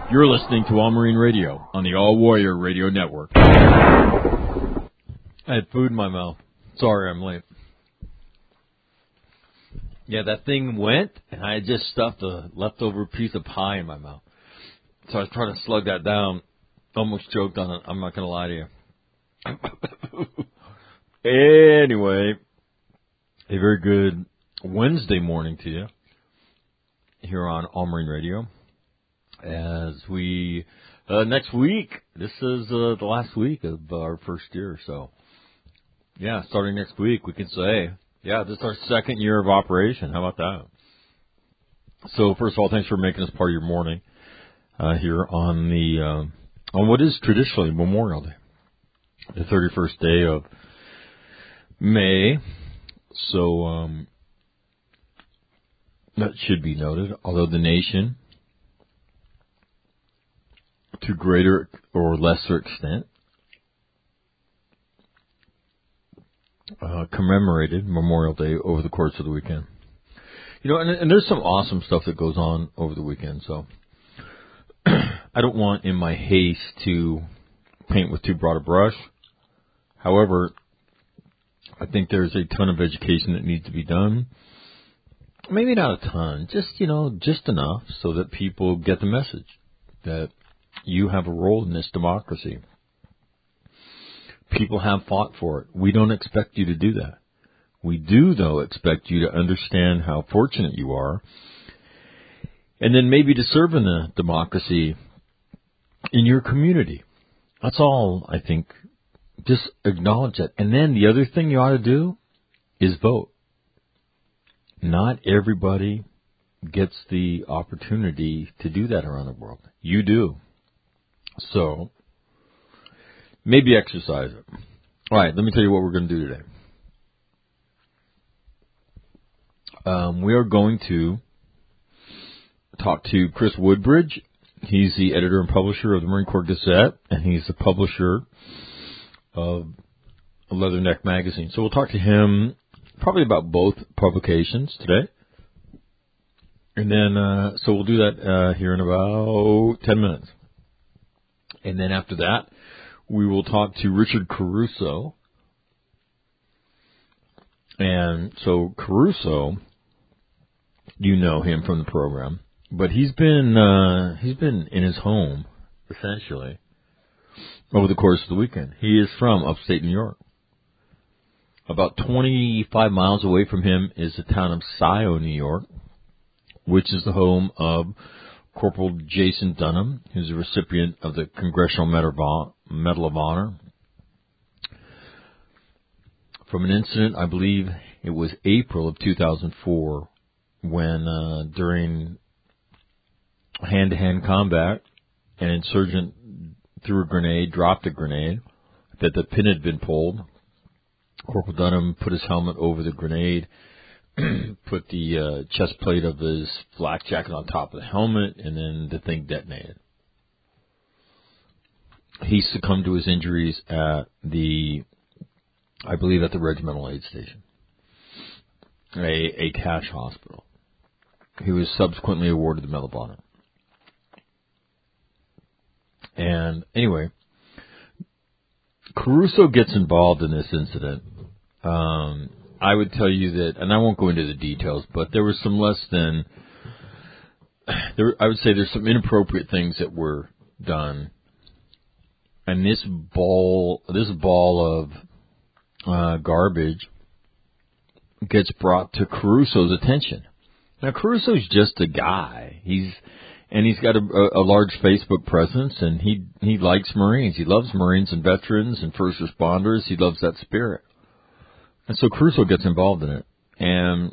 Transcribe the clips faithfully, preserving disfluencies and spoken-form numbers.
You're listening to All Marine Radio on the All Warrior Radio Network. I had food in my mouth. Sorry, I'm late. Yeah, that thing went, and I had just stuffed a leftover piece of pie in my mouth. So I was trying to slug that down. Almost choked on it. I'm not going to lie to you. Anyway, a very good Wednesday morning to you here on All Marine Radio. As we, uh, next week, this is uh, the last week of our first year. So, yeah, starting next week, we can say, yeah, this is our second year of operation. How about that? So, first of all, thanks for making us part of your morning uh, here on the uh, on what is traditionally Memorial Day, the thirty-first day of May. So, um, that should be noted. Although the nation, to greater or lesser extent, uh, commemorated Memorial Day over the course of the weekend. You know, and, and there's some awesome stuff that goes on over the weekend, so I don't want in my haste to paint with too broad a brush. However, I think there's a ton of education that needs to be done. Maybe not a ton, just, you know, just enough so that people get the message that you have a role in this democracy. People have fought for it. We don't expect you to do that. We do, though, expect you to understand how fortunate you are, and then maybe to serve in the democracy in your community. That's all, I think. Just acknowledge that. And then the other thing you ought to do is vote. Not everybody gets the opportunity to do that around the world. You do. So, maybe exercise it. All right, let me tell you what we're going to do today. Um, we are going to talk to Chris Woodbridge. He's the editor and publisher of the Marine Corps Gazette, and he's the publisher of Leatherneck Magazine. So we'll talk to him probably about both publications today. And then, uh, so we'll do that uh, here in about ten minutes. And then after that, we will talk to Richard Caruso. And so Caruso, you know him from the program, but he's been uh, he's been in his home essentially over the course of the weekend. He is from upstate New York. About twenty-five miles away from him is the town of Scioto, New York, which is the home of Corporal Jason Dunham, who's a recipient of the Congressional Medal of Honor. From an incident, I believe it was April of two thousand four, when uh, during hand-to-hand combat, an insurgent threw a grenade, dropped a grenade, that the pin had been pulled. Corporal Dunham put his helmet over the grenade, put the uh, chest plate of his flak jacket on top of the helmet, and then the thing detonated. He succumbed to his injuries at the, I believe, at the Regimental Aid Station, a, a cash hospital. He was subsequently awarded the Medal of Honor. And anyway, Caruso gets involved in this incident. Um, I would tell you that, and I won't go into the details, but there was some less than, there, I would say there's some inappropriate things that were done. And this ball, this ball of uh, garbage gets brought to Caruso's attention. Now, Caruso's just a guy. He's, and he's got a, a, a large Facebook presence, and he, he likes Marines. He loves Marines and veterans and first responders. He loves that spirit. And so Caruso gets involved in it. And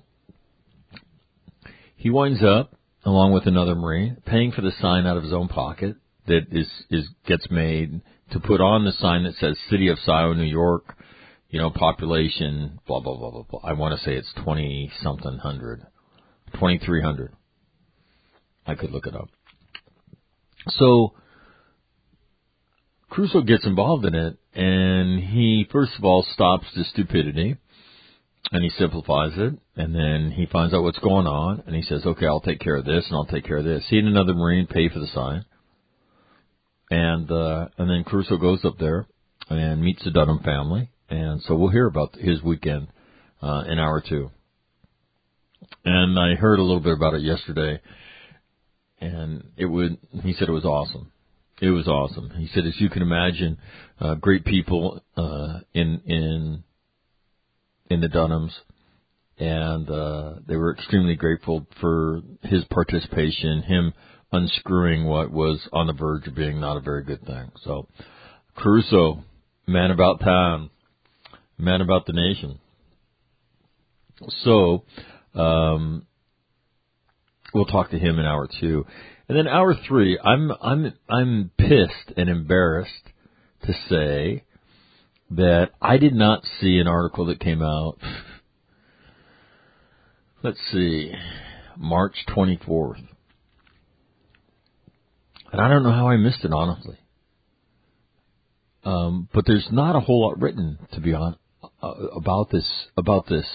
he winds up, along with another Marine, paying for the sign out of his own pocket that is, is gets made to put on the sign that says City of Scioto, New York, you know, population, blah, blah, blah, blah, blah. I want to say it's twenty-something hundred, twenty-three hundred. I could look it up. So Caruso gets involved in it, and he, first of all, stops the stupidity, and he simplifies it, and then he finds out what's going on, and he says, okay, I'll take care of this, and I'll take care of this. He and another Marine pay for the sign. And uh, and then Caruso goes up there and meets the Dunham family. And so we'll hear about his weekend uh, in hour two. And I heard a little bit about it yesterday. And it would, he said it was awesome. It was awesome. He said, as you can imagine, uh, great people uh, in in in the Dunhams. And uh, they were extremely grateful for his participation, him unscrewing what was on the verge of being not a very good thing. So, Caruso, man about town, man about the nation. So, um, we'll talk to him in hour two, and then hour three. I'm I'm I'm pissed and embarrassed to say that I did not see an article that came out. Let's see, March twenty-fourth. And I don't know how I missed it, honestly. Um, but there's not a whole lot written, to be honest, uh, about this, about this.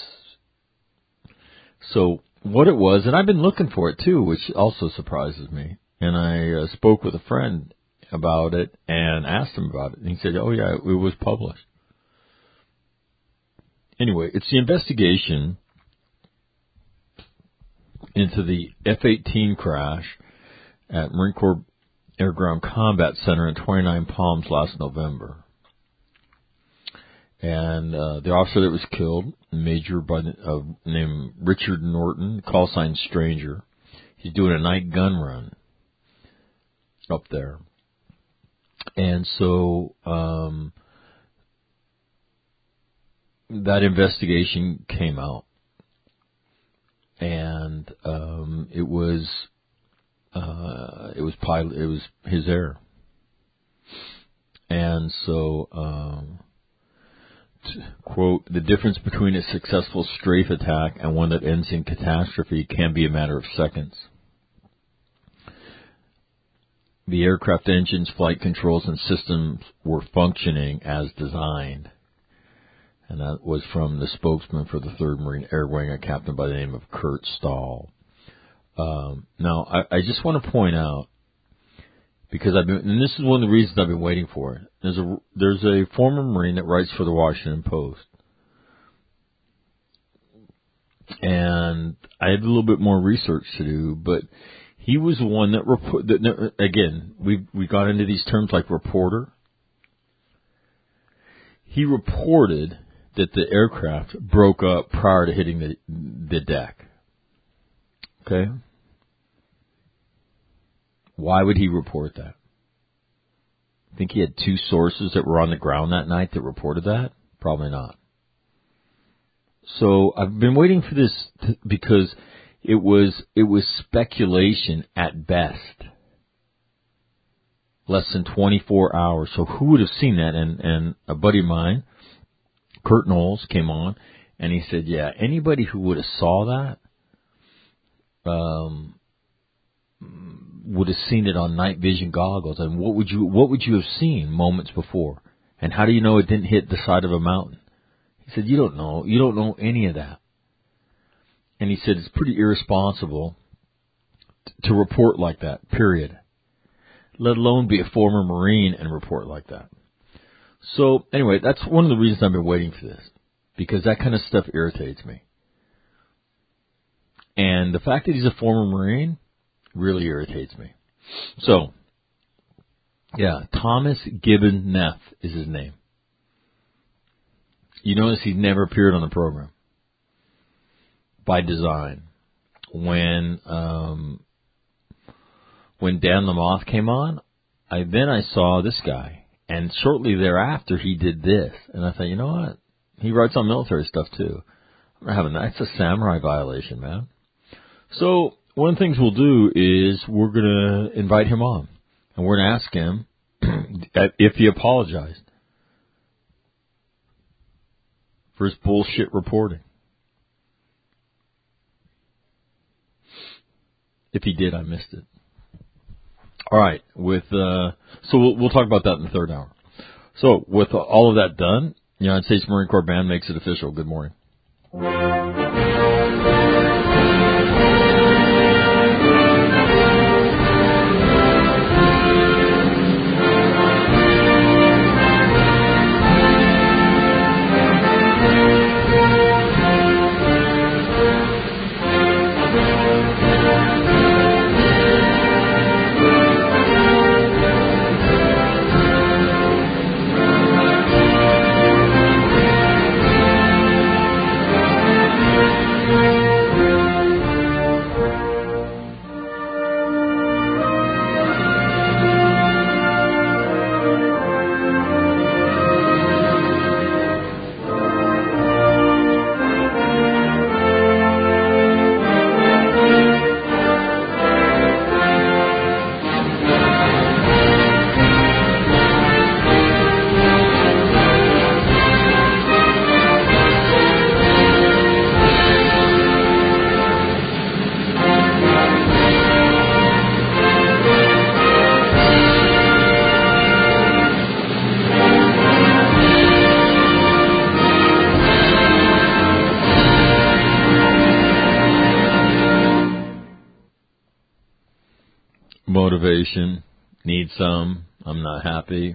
So what it was, and I've been looking for it too, which also surprises me. And I uh, spoke with a friend about it and asked him about it. And he said, oh yeah, it was published. Anyway, it's the investigation into the F eighteen crash at Marine Corps Air Ground Combat Center in twenty-nine Palms last November. And uh, the officer that was killed, Major by the, uh, named Richard Norton, call sign Stranger, he's doing a night gun run up there. And so um, that investigation came out. And um, it was uh, it was pilot, it was his error, and so um, t- quote, the difference between a successful strafe attack and one that ends in catastrophe can be a matter of seconds. The aircraft engines, flight controls, and systems were functioning as designed. And that was from the spokesman for the third Marine Air Wing, a captain by the name of Kurt Stahl. Um, now, I, I just want to point out, because I've been, and this is one of the reasons I've been waiting for it. There's a there's a former Marine that writes for the Washington Post, and I had a little bit more research to do, but he was the one that report. That, again, we we got into these terms like reporter. He reported that the aircraft broke up prior to hitting the the deck. Okay? Why would he report that? Think he had two sources that were on the ground that night that reported that? Probably not. So I've been waiting for this to, because it was it was speculation at best. Less than twenty-four hours. So who would have seen that? And and a buddy of mine, Kurt Knowles, came on and he said, yeah, anybody who would have saw that um, would have seen it on night vision goggles. And what would you what would you have seen moments before? And how do you know it didn't hit the side of a mountain? He said, you don't know. You don't know any of that. And he said, it's pretty irresponsible t- to report like that, period. Let alone be a former Marine and report like that. So, anyway, that's one of the reasons I've been waiting for this. Because that kind of stuff irritates me. And the fact that he's a former Marine really irritates me. So, yeah, Thomas Gibbon Neff is his name. You notice he's never appeared on the program. By design. When um, when Dan Lamothe came on, I then I saw this guy. And shortly thereafter, he did this. And I thought, you know what? He writes on military stuff, too. I'm having that's a samurai violation, man. So one of the things we'll do is we're going to invite him on. And we're going to ask him if he apologized for his bullshit reporting. If he did, I missed it. All right. With uh, so we'll, we'll talk about that in the third hour. So with all of that done, United States Marine Corps Band makes it official. Good morning. motivation, need some, I'm not happy.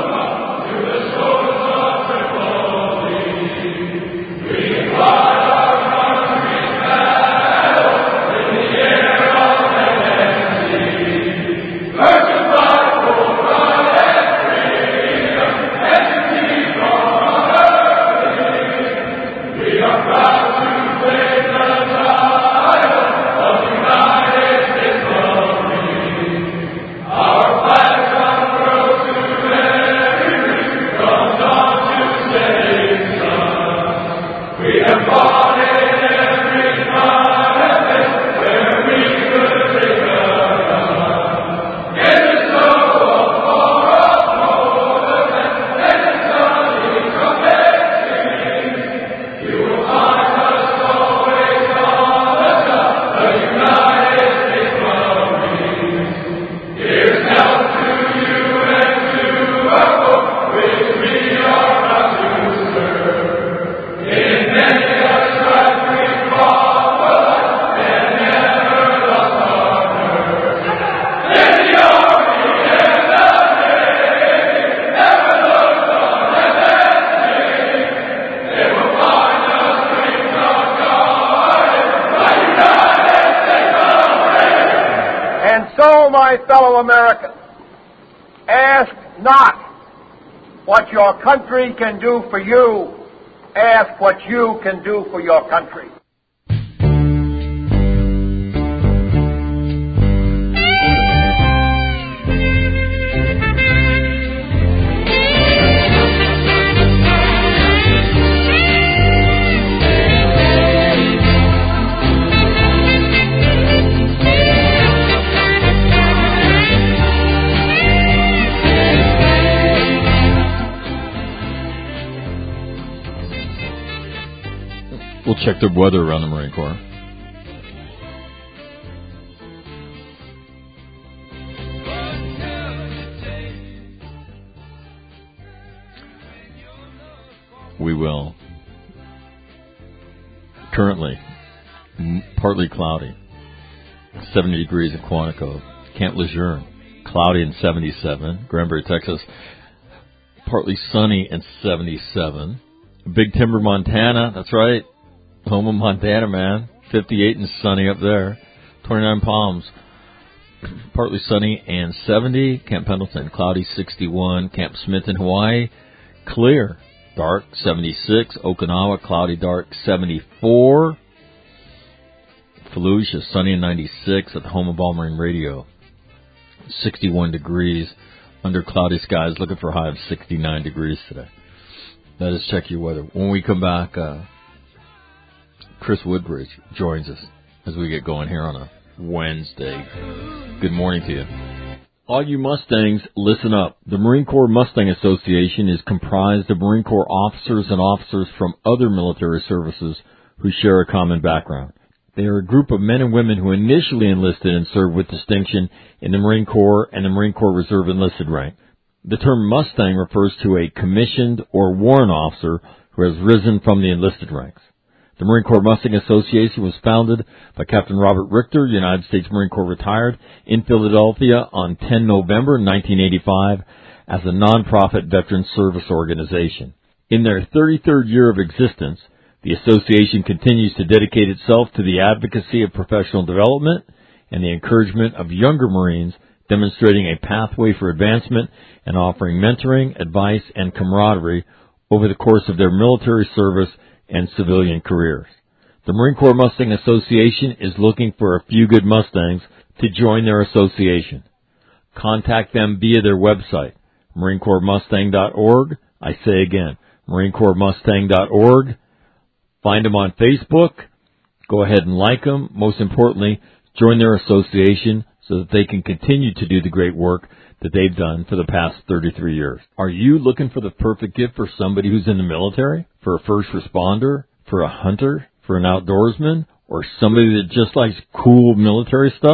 My fellow Americans, ask not what your country can do for you, ask what you can do for your country. We'll check the weather around the Marine Corps. We will. Currently, partly cloudy. seventy degrees at Quantico. Camp Lejeune, cloudy and seventy-seven. Granbury, Texas, partly sunny and seventy-seven. Big Timber, Montana, that's right. Home of Montana, man. fifty-eight and sunny up there. twenty-nine Palms, partly sunny and seventy. Camp Pendleton, cloudy, sixty-one. Camp Smith in Hawaii, clear, dark, seventy-six. Okinawa, cloudy, dark, seventy-four. Fallujah, sunny and ninety-six at the home of All Marine Radio. sixty-one degrees under cloudy skies, looking for a high of sixty-nine degrees today. That is check your weather. When we come back, uh, Chris Woodbridge joins us as we get going here on a Wednesday. Good morning to you. All you Mustangs, listen up. The Marine Corps Mustang Association is comprised of Marine Corps officers and officers from other military services who share a common background. They are a group of men and women who initially enlisted and served with distinction in the Marine Corps and the Marine Corps Reserve enlisted rank. The term Mustang refers to a commissioned or warrant officer who has risen from the enlisted ranks. The Marine Corps Mustang Association was founded by Captain Robert Richter, United States Marine Corps retired, in Philadelphia on the tenth of November nineteen eighty-five as a nonprofit veteran service organization. In their thirty-third year of existence, the association continues to dedicate itself to the advocacy of professional development and the encouragement of younger Marines, demonstrating a pathway for advancement and offering mentoring, advice, and camaraderie over the course of their military service and civilian careers. The Marine Corps Mustang Association is looking for a few good Mustangs to join their association. Contact them via their website, marine corps mustang dot org. I say again, marine corps mustang dot org. Find them on Facebook. Go ahead and like them. Most importantly, join their association so that they can continue to do the great work that they've done for the past thirty-three years. Are you looking for the perfect gift for somebody who's in the military, for a first responder, for a hunter, for an outdoorsman, or somebody that just likes cool military stuff?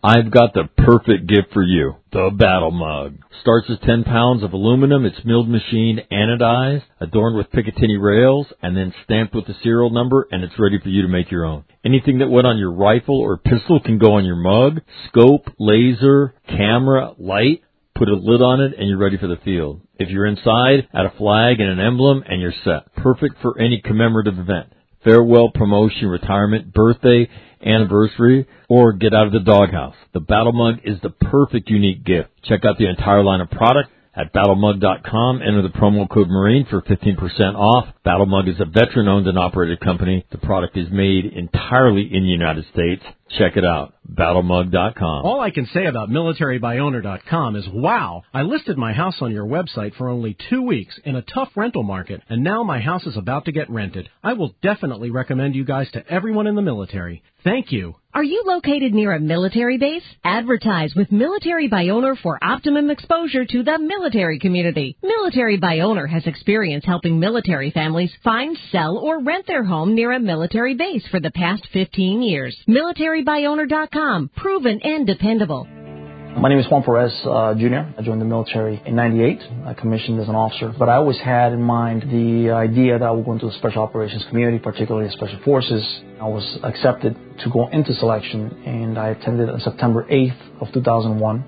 I've got the perfect gift for you, the Battle Mug. Starts as ten pounds of aluminum. It's milled machined, anodized, adorned with Picatinny rails, and then stamped with the serial number, and it's ready for you to make your own. Anything that went on your rifle or pistol can go on your mug. Scope, laser, camera, light. Put a lid on it, and you're ready for the field. If you're inside, add a flag and an emblem, and you're set. Perfect for any commemorative event. Farewell, promotion, retirement, birthday, anniversary, or get out of the doghouse. The Battle Mug is the perfect unique gift. Check out the entire line of product at battle mug dot com. Enter the promo code Marine for fifteen percent off. Battle Mug is a veteran-owned and operated company. The product is made entirely in the United States. Check it out, battle mug dot com. All I can say about military by owner dot com is, wow, I listed my house on your website for only two weeks in a tough rental market, and now my house is about to get rented. I will definitely recommend you guys to everyone in the military. Thank you. Are you located near a military base? Advertise with Military by Owner for optimum exposure to the military community. Military by Owner has experience helping military families find, sell, or rent their home near a military base for the past fifteen years. military by owner dot com. Proven and dependable. My name is Juan Perez uh, Junior I joined the military in ninety-eight. I commissioned as an officer, but I always had in mind the idea that I would go into the Special Operations community, particularly Special Forces. I was accepted to go into selection, and I attended on September eighth of two thousand one.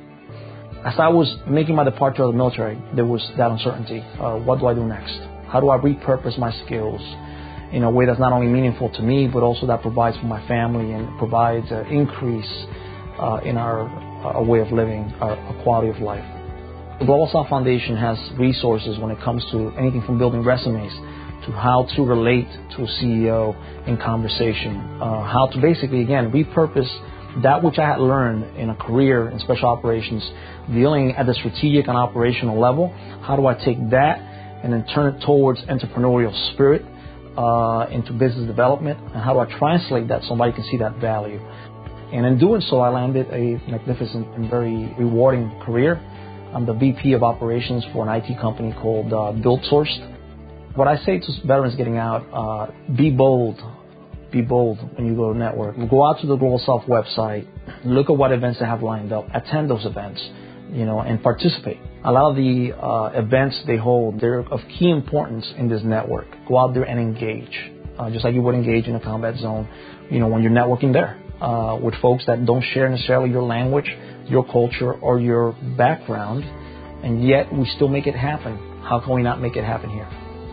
As I was making my departure of the military, there was that uncertainty. Uh, what do I do next? How do I repurpose my skills in a way that's not only meaningful to me, but also that provides for my family and provides an increase uh, in our a way of living, a quality of life. The Global South Foundation has resources when it comes to anything from building resumes to how to relate to a C E O in conversation, uh, how to basically, again, repurpose that which I had learned in a career in special operations, dealing at the strategic and operational level. How do I take that and then turn it towards entrepreneurial spirit uh, into business development, and how do I translate that so somebody can see that value? And in doing so, I landed a magnificent and very rewarding career. I'm the V P of operations for an I T company called uh, BuildSourced. What I say to veterans getting out, uh, be bold. Be bold when you go to network. Go out to the Global South website, look at what events they have lined up, attend those events, you know, and participate. A lot of the uh, events they hold, they're of key importance in this network. Go out there and engage, uh, just like you would engage in a combat zone, you know, when you're networking there. Uh, with folks that don't share necessarily your language, your culture, or your background, and yet we still make it happen. How can we not make it happen here?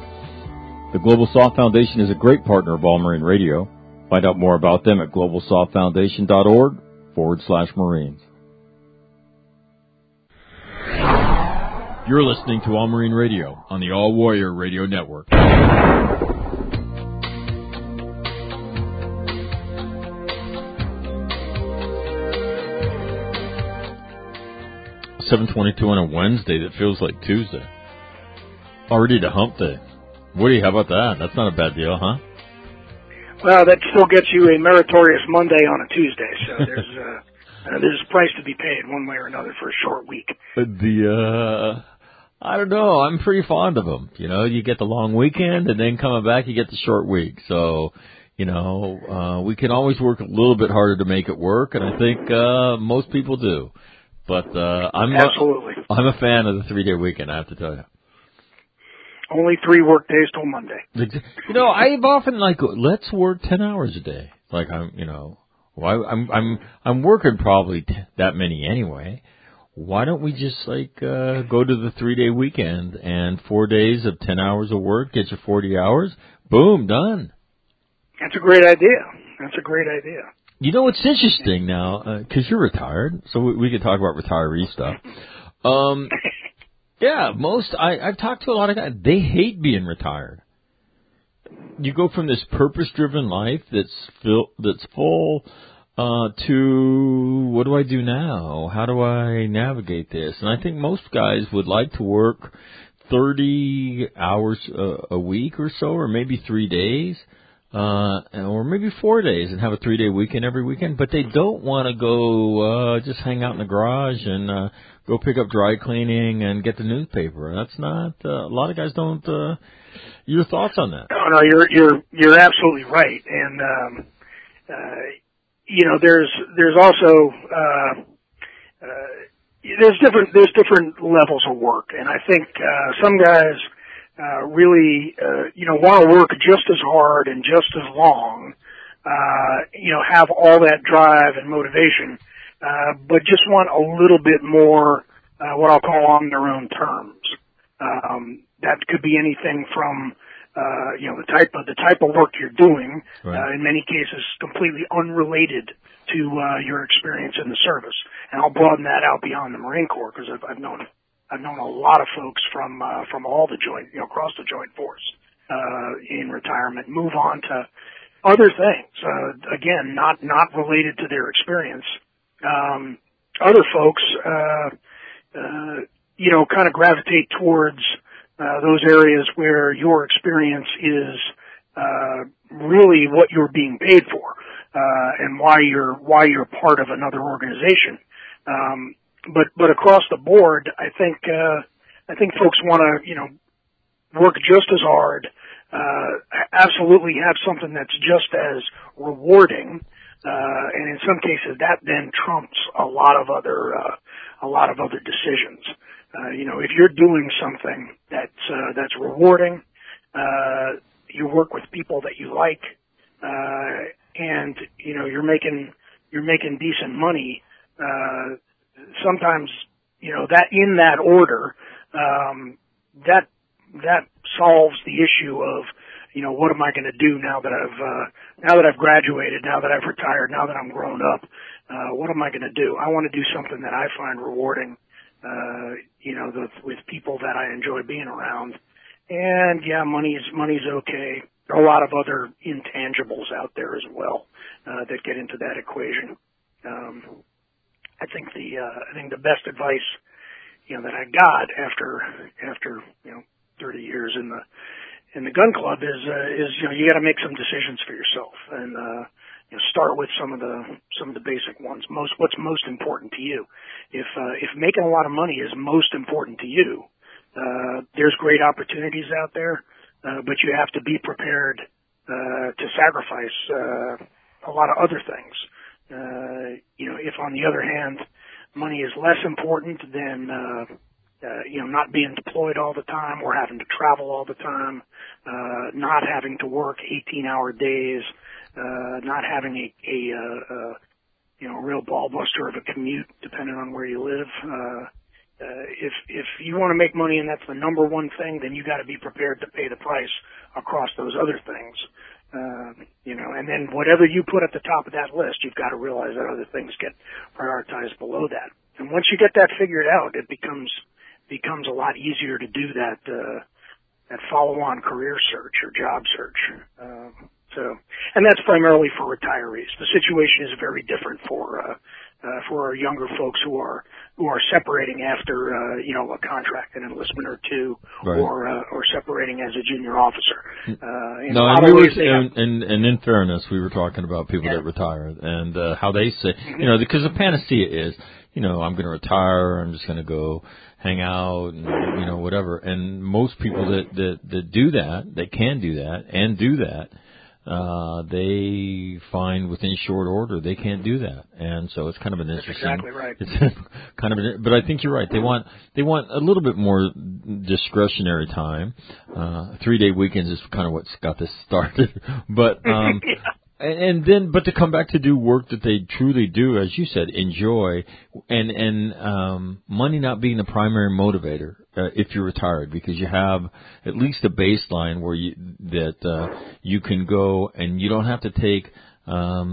The Global South Foundation is a great partner of All Marine Radio. Find out more about them at global south foundation dot org forward slash Marines. You're listening to All Marine Radio on the All Warrior Radio Network. seven twenty-two on a Wednesday that feels like Tuesday. Already to hump day. Woody, how about that? That's not a bad deal, huh? Well, that still gets you a meritorious Monday on a Tuesday, so there's uh, uh, there's a price to be paid one way or another for a short week. The, uh, I don't know, I'm pretty fond of them. You know, you get the long weekend, and then coming back, you get the short week. So, you know, uh, we can always work a little bit harder to make it work, and I think uh, most people do. But uh, I'm Absolutely. A, I'm a fan of the three-day weekend, I have to tell you. Only three work days till Monday. You know, I've often like, let's work ten hours a day. Like I'm, you know, well, I'm I'm I'm working probably t- that many anyway. Why don't we just like uh, go to the three-day weekend and four days of ten hours of work, get you forty hours, boom, done. That's a great idea. That's a great idea. You know, it's interesting now, because uh, you're retired, so we, we could talk about retiree stuff. Um, yeah, most, I, I've talked to a lot of guys, they hate being retired. You go from this purpose-driven life that's, fill, that's full uh, to, what do I do now? How do I navigate this? And I think most guys would like to work thirty hours a, a week or so, or maybe three days. Uh, or maybe four days and have a three-day weekend every weekend, but they don't want to go uh, just hang out in the garage and uh, go pick up dry cleaning and get the newspaper. That's not uh, a lot of guys don't. Uh, your thoughts on that? No, no, you're you're you're absolutely right, and um, uh, you know, there's there's also uh, uh, there's different there's different levels of work, and I think uh, some guys uh, really uh, you know want to work just as hard and just as long, uh, you know, have all that drive and motivation, uh, but just want a little bit more uh, what I'll call on their own terms. Um, that could be anything from Uh, you know, the type of, the type of work you're doing, right. uh, in many cases completely unrelated to, uh, your experience in the service. And I'll broaden that out beyond the Marine Corps because I've, I've known, I've known a lot of folks from, uh, from all the joint, you know, across the Joint Force, uh, in retirement, move on to other things, uh, again, not, not related to their experience. Um, other folks, uh, uh, you know, kind of gravitate towards, Uh, those areas where your experience is uh, really what you're being paid for, uh, and why you're why you're part of another organization. Um, but but across the board, I think uh, I think folks want to you know work just as hard, uh, absolutely have something that's just as rewarding, uh, and in some cases that then trumps a lot of other uh, a lot of other decisions. Uh, you know, if you're doing something that's, uh, that's rewarding, uh, you work with people that you like, uh, and, you know, you're making, you're making decent money, uh, sometimes, you know, that in that order, um, that, that solves the issue of, you know, what am I going to do now that I've, uh, now that I've graduated, now that I've retired, now that I'm grown up, uh, what am I going to do? I want to do something that I find rewarding. Uh, you know, the, with people that I enjoy being around. And yeah, money's, money's okay. There are a lot of other intangibles out there as well, uh, that get into that equation. Um, I think the, uh, I think the best advice, you know, that I got after, after, you know, thirty years in the, in the gun club is, uh, is, you know, you got to make some decisions for yourself and, uh, you know, start with some of the, some of the basic ones. Most, what's most important to you. If, uh, if making a lot of money is most important to you, uh, there's great opportunities out there, uh, but you have to be prepared, uh, to sacrifice, uh, a lot of other things. Uh, you know, if on the other hand, money is less important than, uh, uh, you know, not being deployed all the time or having to travel all the time, uh, not having to work eighteen hour days, Uh, not having a, a, uh, uh, you know, real ball buster of a commute, depending on where you live. Uh, uh, if, if you want to make money and that's the number one thing, then you got to be prepared to pay the price across those other things. Uh, you know, and then whatever you put at the top of that list, you've got to realize that other things get prioritized below that. And once you get that figured out, it becomes, becomes a lot easier to do that, uh, that follow-on career search or job search. Um, So, and that's primarily for retirees. The situation is very different for, uh, uh, for our younger folks who are, who are separating after, uh, you know, a contract, an enlistment or two, right. or, uh, or separating as a junior officer. Uh, in no, a lot and, of we ways were, they and, and, and in fairness, we were talking about people yeah. that retire and, uh, how they say, mm-hmm. you know, because the panacea is, you know, I'm going to retire, I'm just going to go hang out and, you know, whatever. And most people that, that, that do that, that can do that and do that, Uh, they find within short order they can't do that, and so it's kind of an interesting. That's exactly right. It's kind of, an, but I think you're right. They want they want a little bit more discretionary time. Uh, three day weekends is kind of what's got this started, but um, yeah. and, and then but to come back to do work that they truly do, as you said, enjoy, and and um, money not being the primary motivator. Uh, if you're retired, because you have at least a baseline where you that uh, you can go and you don't have to take um,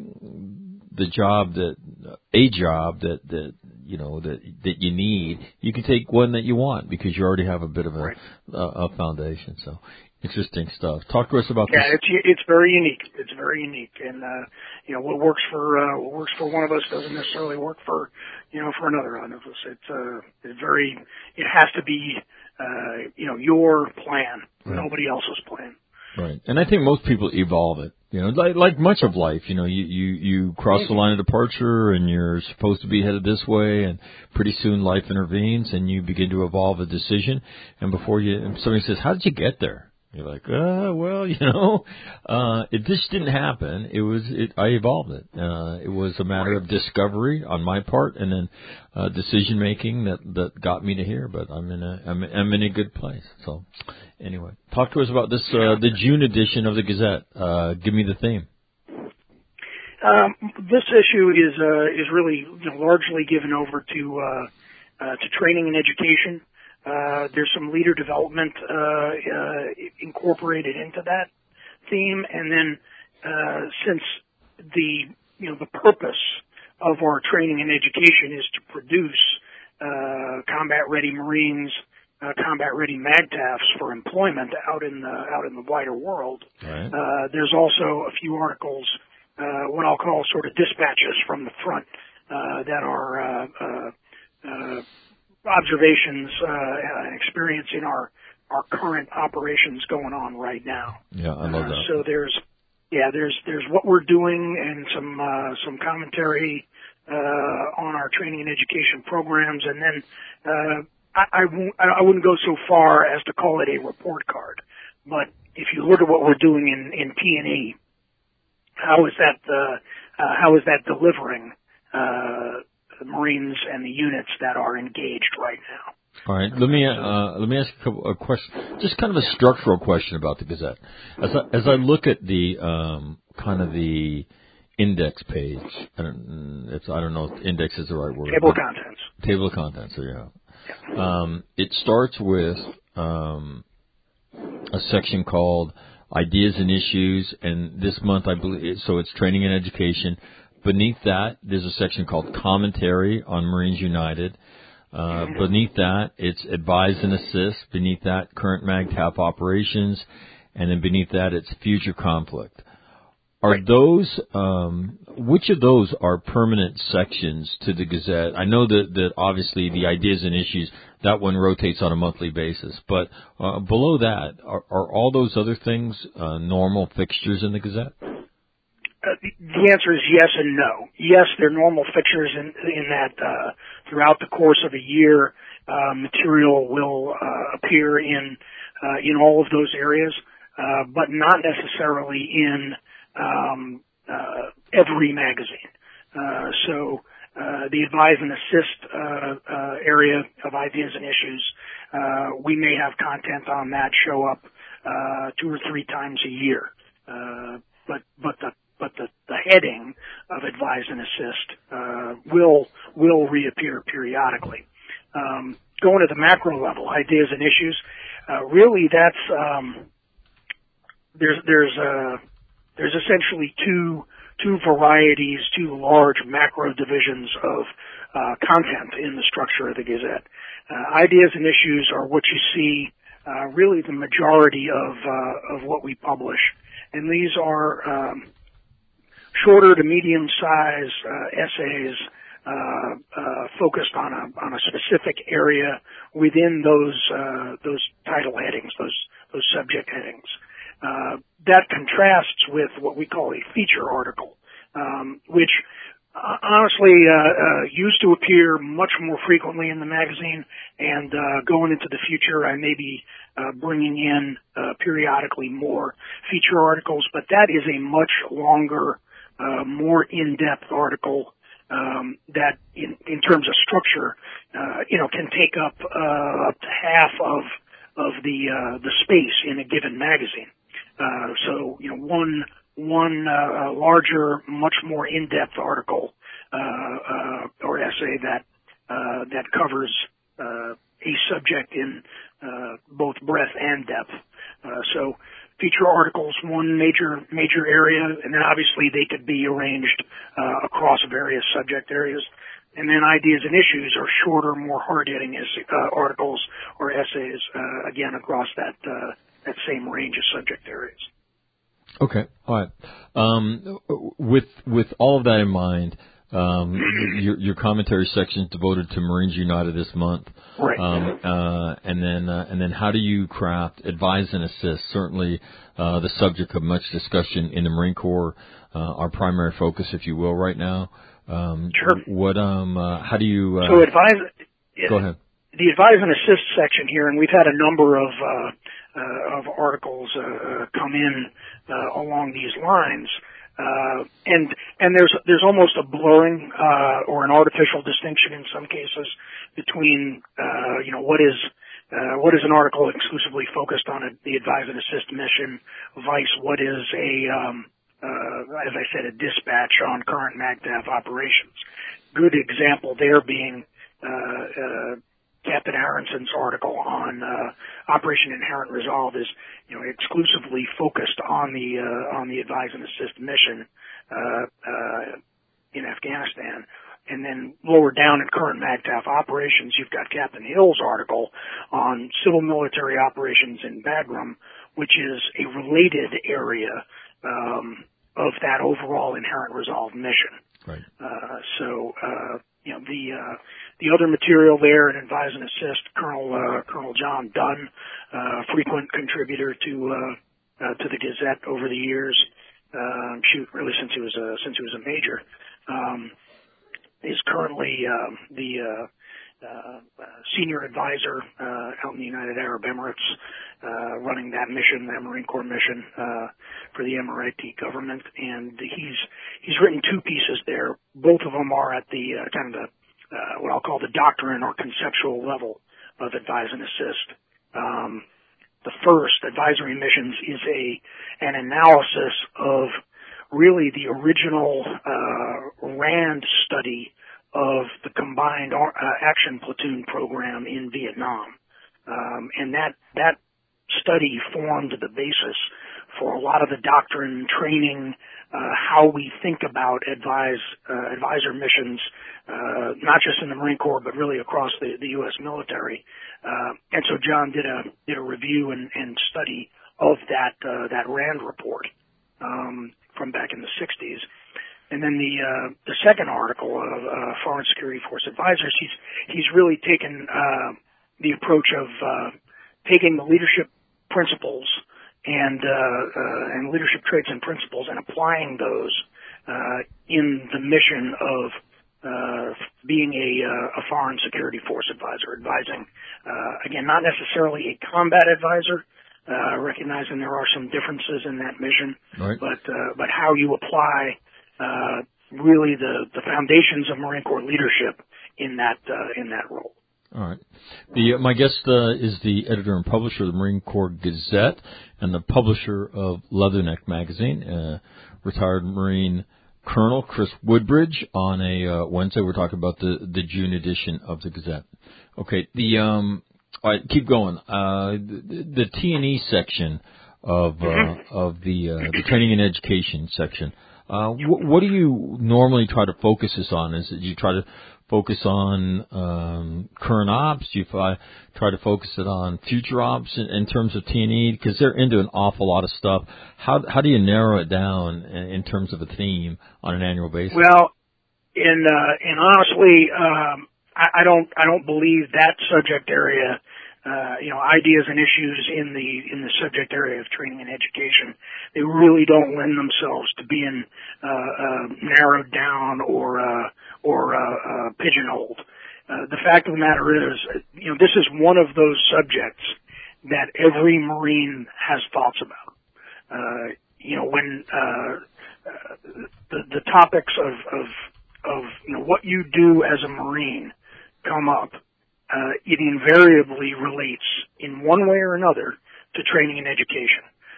the job that a job that that you know that that you need. You can take one that you want because you already have a bit of a, right. a, a foundation. So interesting stuff. Talk to us about yeah, this. Yeah, it's it's very unique. It's very unique, and uh, you know what works for uh, what works for one of us doesn't necessarily work for you know for another one of us. It's uh, it's very it has to be uh, you know your plan, right. nobody else's plan. Right, and I think most people evolve it. You know, like, like much of life, you know, you, you, you cross the line of departure and you're supposed to be headed this way, and pretty soon life intervenes and you begin to evolve a decision. And before you, and somebody says, "How did you get there?" You're like, uh, well, you know, uh, it just didn't happen. It was, it, I evolved it. Uh, it was a matter of discovery on my part and then, uh, decision making that, that got me to here, but I'm in a, I'm, I'm in a good place. So anyway, talk to us about this, uh, the June edition of the Gazette. Uh, give me the theme. Um, this issue is, uh, is really, you know, largely given over to, uh, uh, to training and education. Uh, there's some leader development, uh, uh, incorporated into that theme. And then, uh, since the, you know, the purpose of our training and education is to produce, uh, combat ready Marines, uh, combat ready MAGTFs for employment out in the, out in the wider world. Right. Uh, there's also a few articles, uh, what I'll call sort of dispatches from the front, uh, that are, uh, uh, uh, observations, uh, experiencing our, our current operations going on right now. Yeah, I love that. Uh, so there's, yeah, there's, there's what we're doing and some, uh, some commentary, uh, on our training and education programs. And then, uh, I, I won't, I wouldn't go so far as to call it a report card, but if you look at what we're doing in, in P and E, how is that, uh, uh, how is that delivering, uh, the Marines and the units that are engaged right now? All right. Let me uh, let me ask a, couple, a question, just kind of a structural question about the Gazette. As I, as I look at the um, kind of the index page, I don't, it's I don't know if index is the right word. Table of contents. Table of contents. There you go. Um, it starts with um, a section called Ideas and Issues, and this month I believe so. It's training and education. Beneath that, there's a section called Commentary on Marines United. Uh, beneath that, it's Advise and Assist. Beneath that, Current MAGTF Operations. And then beneath that, it's Future Conflict. Are those, um, which of those are permanent sections to the Gazette? I know that, that obviously the Ideas and Issues, that one rotates on a monthly basis. But uh, below that, are, are all those other things uh, normal fixtures in the Gazette? Uh, the answer is yes and no. Yes, they're normal fixtures in, in that uh, throughout the course of a year, uh, material will uh, appear in uh, in all of those areas, uh, but not necessarily in um, uh, every magazine. Uh, so uh, the Advise and Assist uh, uh, area of Ideas and Issues, uh, we may have content on that show up uh, two or three times a year, uh, but but the but the, the heading of Advise and Assist uh, will will reappear periodically. Um, going to the macro level, Ideas and Issues, uh, really that's um, there's there's uh, there's essentially two two varieties, two large macro divisions of uh, content in the structure of the Gazette. Uh, Ideas and Issues are what you see, uh, really the majority of uh, of what we publish, and these are um, shorter to medium-sized uh, essays uh, uh, focused on a on a specific area within those uh, those title headings, those those subject headings. Uh, that contrasts with what we call a feature article, um, which uh, honestly uh, uh, used to appear much more frequently in the magazine, and uh, going into the future, I may be uh, bringing in uh, periodically more feature articles, but that is a much longer, Uh, more in-depth article um, that, in, in terms of structure, uh, you know, can take up uh, up to half of of the uh, the space in a given magazine. Uh, so, you know, one one uh, larger, much more in-depth article uh, uh, or essay that uh, that covers uh, a subject in uh, both breadth and depth. Uh, so. Feature articles, one major major area, and then obviously they could be arranged uh, across various subject areas. And then Ideas and Issues are shorter, more hard-hitting uh, articles or essays, uh, again across that uh, that same range of subject areas. Okay, all right. Um, with with all of that in mind, um, your, your commentary section is devoted to Marines United this month. Right. Um, uh, and then, uh, and then how do you craft Advise and Assist? Certainly, uh, the subject of much discussion in the Marine Corps, uh, our primary focus, if you will, right now. Um, sure. What, um, uh, how do you, uh, so advise, go ahead. The Advise and Assist section here, and we've had a number of, uh, uh, of articles uh, come in uh, along these lines. Uh, and, and there's, there's almost a blurring, uh, or an artificial distinction in some cases between, uh, you know, what is, uh, what is an article exclusively focused on a, the advise and assist mission, vice what is a, um, uh, as I said, a dispatch on current MAGTF operations. Good example there being, uh, uh, Captain Aronson's article on uh, Operation Inherent Resolve is, you know, exclusively focused on the uh, on the advise and assist mission uh, uh, in Afghanistan. And then lower down in current MAGTF operations, you've got Captain Hill's article on civil military operations in Bagram, which is a related area um, of that overall Inherent Resolve mission. Right. Uh, so, uh, you know, the, uh, the other material there in Advise and Assist, Colonel, uh, Colonel John Dunn, uh, frequent contributor to, uh, uh, to the Gazette over the years, um, shoot, really since he was a, since he was a major, um, is currently, um, the, uh, uh, senior advisor, uh, out in the United Arab Emirates, uh, running that mission, that Marine Corps mission, uh, for the Emirati government. And he's, he's written two pieces there. Both of them are at the, uh, kind of the, uh, what I'll call the doctrine or conceptual level of advise and assist. Um, the first, Advisory Missions, is a, an analysis of really the original, uh, RAND study of the Combined uh, Action Platoon program in Vietnam. Um, and that, that study formed the basis for a lot of the doctrine, training, uh, how we think about advise, uh, advisor missions, uh, not just in the Marine Corps, but really across the, the U S military. Uh, and so John did a, did a review and, and study of that, uh, that RAND report, um, from back in the sixties. And then the uh, the second article of uh, Foreign Security Force Advisors, he's he's really taken uh, the approach of uh, taking the leadership principles and uh, uh, and leadership traits and principles and applying those uh, in the mission of uh, being a, uh, a Foreign Security Force Advisor, advising uh, again not necessarily a combat advisor, uh, recognizing there are some differences in that mission, right. but uh, but how you apply Uh, really the, the foundations of Marine Corps leadership in that uh, in that role. All right. The uh, my guest uh, is the editor and publisher of the Marine Corps Gazette and the publisher of Leatherneck magazine, uh, retired Marine Colonel Chris Woodbridge. On a uh, Wednesday, we're talking about the, the June edition of the Gazette. Okay. The um, all right, keep going. Uh, the, the T and E section of uh, of the uh, the training and education section. Uh, what, what do you normally try to focus this on? Is it you try to focus on um, current ops? Do you try, try to focus it on future ops in, in terms of T and E? Because they're into an awful lot of stuff. How how do you narrow it down in, in terms of a theme on an annual basis? Well, in uh, and honestly, um, I, I don't I don't believe that subject area. Uh, you know, ideas and issues in the in the subject area of training and education, they really don't lend themselves to being uh, uh, narrowed down or uh, or uh, uh, pigeonholed. Uh, the fact of the matter is, you know, this is one of those subjects that every Marine has thoughts about. Uh, you know, when uh, uh, the the topics of of of you know what you do as a Marine come up. Uh, it invariably relates in one way or another to training and education.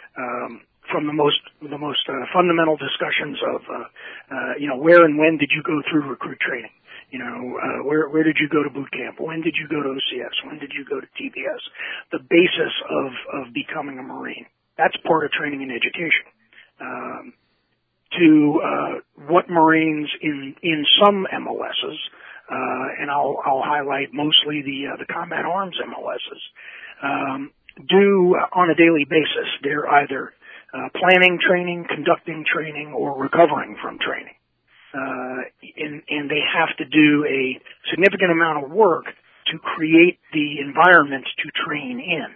Um, from the most the most uh, fundamental discussions of, uh, uh, you know, where and when did you go through recruit training? You know, uh, where where did you go to boot camp? When did you go to O C S? When did you go to T B S? The basis of of becoming a Marine. That's part of training and education. Um, to uh, what Marines in in some M O Ss. Uh, and I'll, I'll highlight mostly the, uh, the combat arms M O Ss, um, do on a daily basis. They're either, uh, planning training, conducting training, or recovering from training. Uh, and, and they have to do a significant amount of work to create the environments to train in.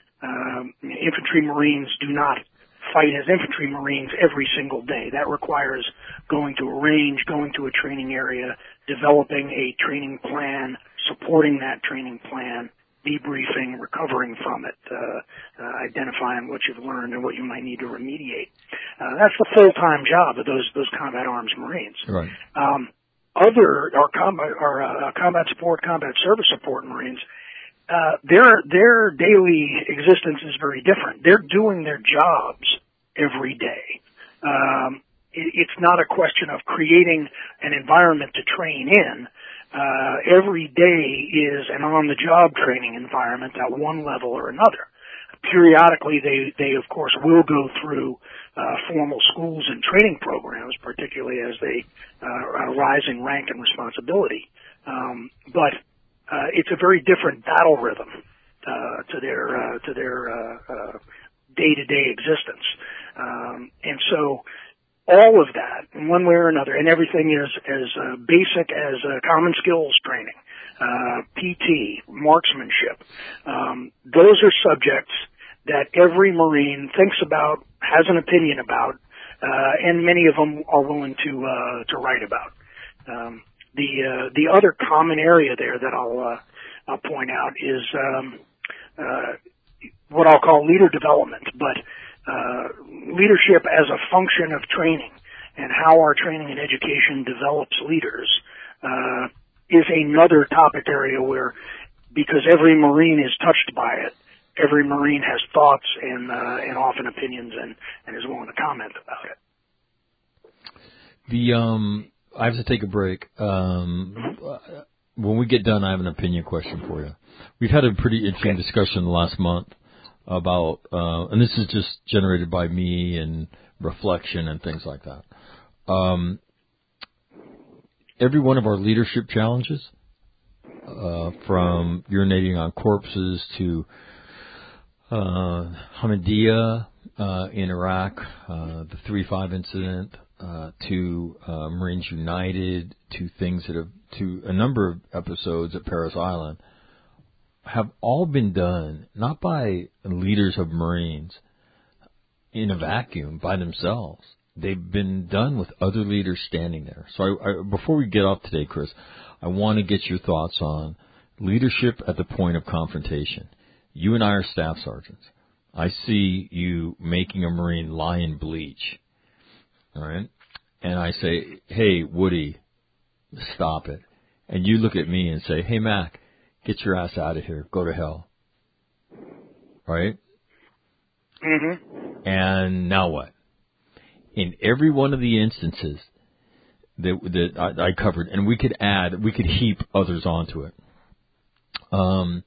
Um, infantry Marines do not fight as infantry Marines every single day. That requires going to a range, going to a training area, developing a training plan, supporting that training plan, debriefing, recovering from it, uh, uh, identifying what you've learned and what you might need to remediate. Uh, that's the full-time job of those those combat arms Marines. Right. Um, other our combat our uh, combat support, combat service support Marines, uh, their their daily existence is very different. They're doing their jobs every day. Um, it, it's not a question of creating an environment to train in. Uh, every day is an on-the-job training environment at one level or another. Periodically, they, they of course will go through uh, formal schools and training programs, particularly as they uh, rise in rank and responsibility. Um, but uh, it's a very different battle rhythm uh, to their uh, to their uh, uh, day-to-day existence, um, and so all of that, in one way or another, and everything is as uh, basic as uh, common skills training, uh, P T, marksmanship. Um, those are subjects that every Marine thinks about, has an opinion about, uh, and many of them are willing to uh, to write about. Um, the uh, the other common area there that I'll uh, I'll point out is um, uh, what I'll call leader development, but uh, leadership as a function of training and how our training and education develops leaders uh, is another topic area where, because every Marine is touched by it, every Marine has thoughts and uh, and often opinions and, and is willing to comment about it. The um, I have to take a break. Um, when we get done, I have an opinion question for you. We've had a pretty interesting Okay. discussion the last month about, uh, and this is just generated by me and reflection and things like that. Um, every one of our leadership challenges, uh, from urinating on corpses to uh, Hamidiyya uh, in Iraq, uh, the three five incident, uh, to uh, Marines United, to things that have, to a number of episodes at Parris Island, have all been done not by leaders of Marines in a vacuum by themselves. They've been done with other leaders standing there. So I, I, before we get off today, Chris, I want to get your thoughts on leadership at the point of confrontation. You and I are staff sergeants. I see you making a Marine lie in bleach, all right? And I say, hey, Woody, stop it. And you look at me and say, hey, Mac, get your ass out of here. Go to hell. Right? Mm-hmm. And now what? In every one of the instances that, that I, I covered, and we could add, we could heap others onto it. Um,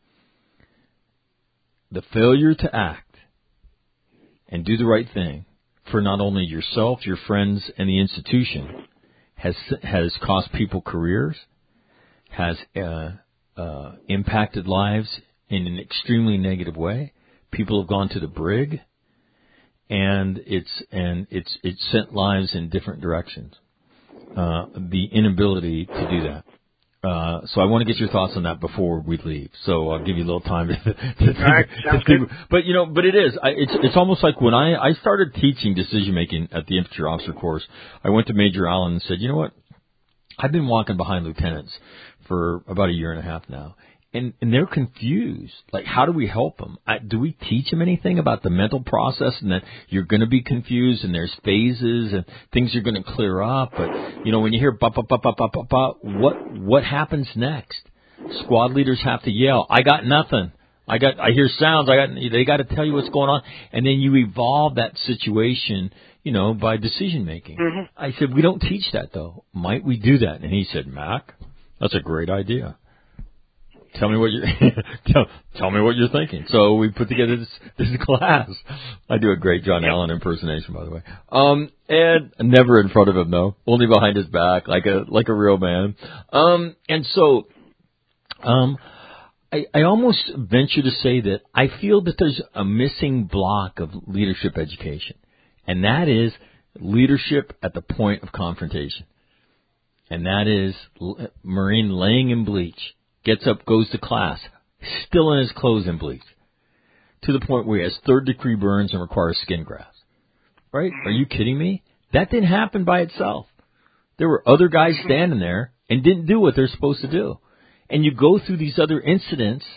the failure to act and do the right thing for not only yourself, your friends, and the institution has has cost people careers, has uh, uh, impacted lives in an extremely negative way. People have gone to the brig, and it's and it's it's sent lives in different directions. Uh, the inability to do that. Uh, so I want to get your thoughts on that before we leave. So I'll give you a little time to, to think. All right, sounds to think. good. But you know, but it is. I, it's it's almost like when I I started teaching decision making at the infantry officer course. I went to Major Allen and said, you know what? I've been walking behind lieutenants for about a year and a half now. And, and they're confused. Like, how do we help them? I, do we teach them anything about the mental process and that you're going to be confused and there's phases and things are going to clear up? But, you know, when you hear ba ba ba ba ba ba ba, what, what happens next? Squad leaders have to yell, I got nothing. I got, I hear sounds. I got, they got to tell you what's going on. And then you evolve that situation, you know, by decision making. Mm-hmm. I said, we don't teach that though. Might we do that? And he said, Mac, that's a great idea. Tell me what you tell, tell me what you're thinking. So we put together this this class. I do a great John Yep. Allen impersonation, by the way. Um, and never in front of him though, only behind his back, like a like a real man. Um, and so, um, I I almost venture to say that I feel that there's a missing block of leadership education, and that is leadership at the point of confrontation, and that is Marine laying in bleach. Gets up, goes to class, still in his clothes in bleach, to the point where he has third-degree burns and requires skin grafts. Right? Are you kidding me? That didn't happen by itself. There were other guys standing there and didn't do what they're supposed to do. And you go through these other incidents,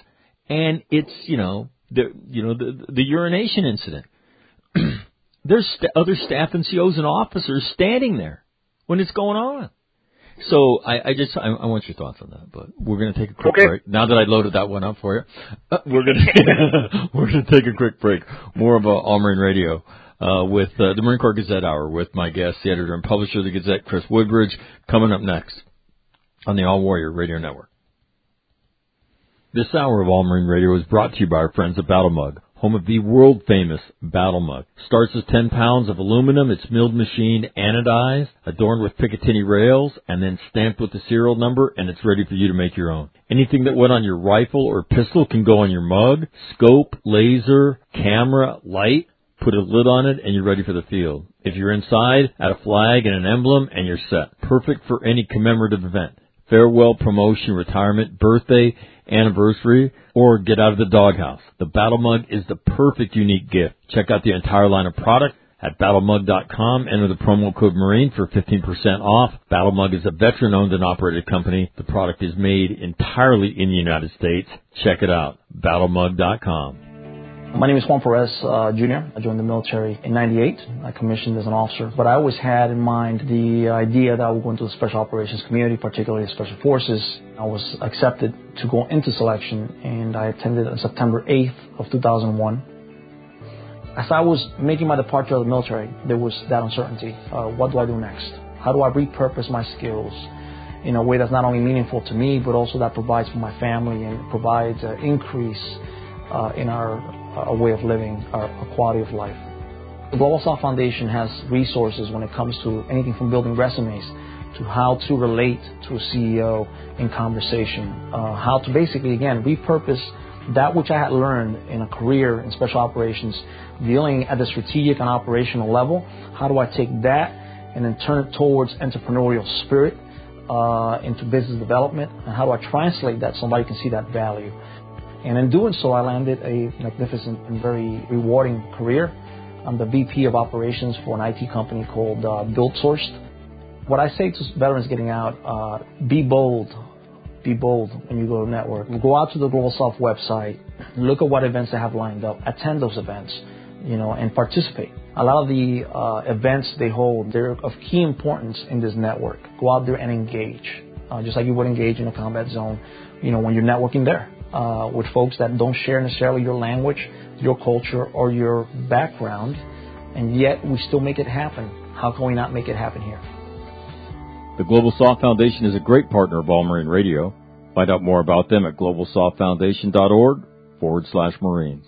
And it's, you know, the, you know, the, the urination incident. There's st- other staff and C Os and officers standing there when it's going on. So I, I just I, I want your thoughts on that, but we're going to take a quick okay. break. Now that I loaded that one up for you, uh, we're going to we're going to take a quick break. More of uh, All Marine Radio uh, with uh, the Marine Corps Gazette Hour with my guest, the editor and publisher of the Gazette, Chris Woodbridge, coming up next on the All Warrior Radio Network. This hour of All Marine Radio is brought to you by our friends at Battle Mug, home of the world-famous Battle Mug. Starts as ten pounds of aluminum. It's milled machined, anodized, adorned with Picatinny rails, and then stamped with the serial number, and it's ready for you to make your own. Anything that went on your rifle or pistol can go on your mug. Scope, laser, camera, light. Put a lid on it, and you're ready for the field. If you're inside, add a flag and an emblem, and you're set. Perfect for any commemorative event. Farewell, promotion, retirement, birthday, anniversary, or get out of the doghouse. The Battle Mug is the perfect unique gift. Check out the entire line of product at battle mug dot com. Enter the promo code Marine for fifteen percent off. Battle Mug is a veteran-owned and operated company. The product is made entirely in the United States. Check it out, battle mug dot com. My name is Juan Perez, uh, Junior I joined the military in ninety-eight. I commissioned as an officer. But I always had in mind the idea that I would go into the Special Operations community, particularly Special Forces. I was accepted to go into selection, and I attended on September eighth of two thousand one. As I was making my departure of the military, there was that uncertainty. Uh, what do I do next? How do I repurpose my skills in a way that's not only meaningful to me, but also that provides for my family and provides an increase uh, in our a way of living, our, our quality of life. The Global South Foundation has resources when it comes to anything from building resumes to how to relate to a C E O in conversation, uh, how to basically, again, repurpose that which I had learned in a career in special operations, dealing at the strategic and operational level. How do I take that and then turn it towards entrepreneurial spirit uh, into business development? And how do I translate that so somebody can see that value? And in doing so, I landed a magnificent and very rewarding career. I'm the V P of operations for an I T company called uh, BuildSourced. What I say to veterans getting out, uh, be bold. Be bold when you go to network. Go out to the Global South website, look at what events they have lined up, attend those events, you know, and participate. A lot of the uh, events they hold, they're of key importance in this network. Go out there and engage, uh, just like you would engage in a combat zone, you know, when you're networking there. Uh, with folks that don't share necessarily your language, your culture, or your background, and yet we still make it happen. How can we not make it happen here? The Global South Foundation is a great partner of All Marine Radio. Find out more about them at global south foundation dot org forward slash Marines.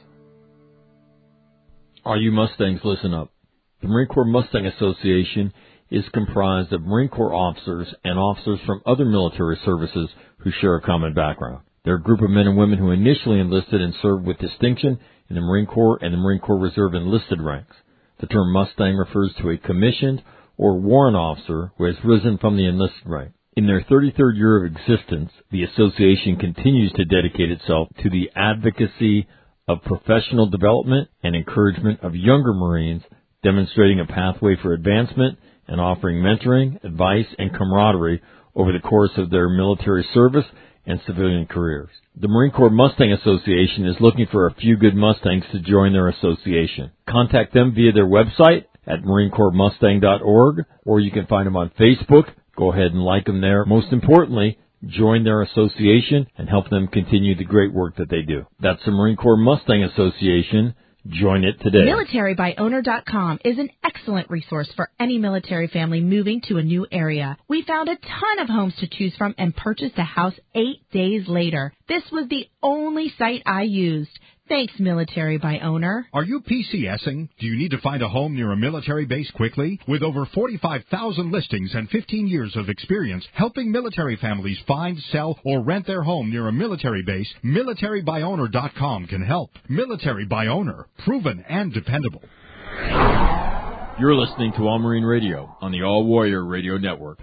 All you Mustangs, listen up. The Marine Corps Mustang Association is comprised of Marine Corps officers and officers from other military services who share a common background. They're a group of men and women who initially enlisted and served with distinction in the Marine Corps and the Marine Corps Reserve enlisted ranks. The term Mustang refers to a commissioned or warrant officer who has risen from the enlisted rank. In their thirty-third year of existence, the association continues to dedicate itself to the advocacy of professional development and encouragement of younger Marines, demonstrating a pathway for advancement and offering mentoring, advice, and camaraderie over the course of their military service and civilian careers. The Marine Corps Mustang Association is looking for a few good Mustangs to join their association. Contact them via their website at marine corps mustang dot org, or you can find them on Facebook. Go ahead and like them there. Most importantly, join their association and help them continue the great work that they do. That's the Marine Corps Mustang Association. Join it today. military by owner dot com is an excellent resource for any military family moving to a new area. We found a ton of homes to choose from and purchased a house eight days later. This was the only site I used. Thanks, Military by Owner. Are you PCSing? Do you need to find a home near a military base quickly? With over forty-five thousand listings and fifteen years of experience helping military families find, sell, or rent their home near a military base, military by owner dot com can help. Military by Owner, proven and dependable. You're listening to All Marine Radio on the All Warrior Radio Network.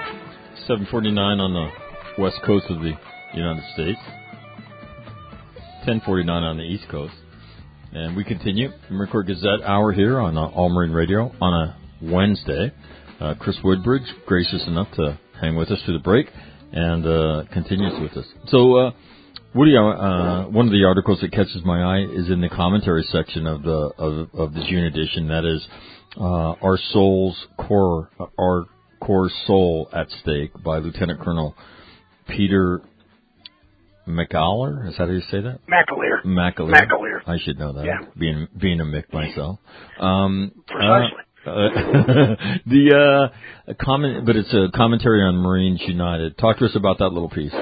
seven forty-nine on the west coast of the United States. ten forty-nine on the East Coast. And we continue. Marine Corps Gazette Hour here on uh, All Marine Radio on a Wednesday. Uh, Chris Woodbridge, gracious enough to hang with us through the break, and uh, continues with us. So, uh, Woody, uh, one of the articles that catches my eye is in the commentary section of the of, of the June edition. That is uh, Our Soul's Core, Our Core Soul at Stake by Lieutenant Colonel Peter McAleer. Is that how you say that? McAleer. McAleer. McAleer. I should know that. Yeah. Being being a Mick myself. Um, Precisely. Uh, the uh, comment, but it's a commentary on Marines United. Talk to us about that little piece.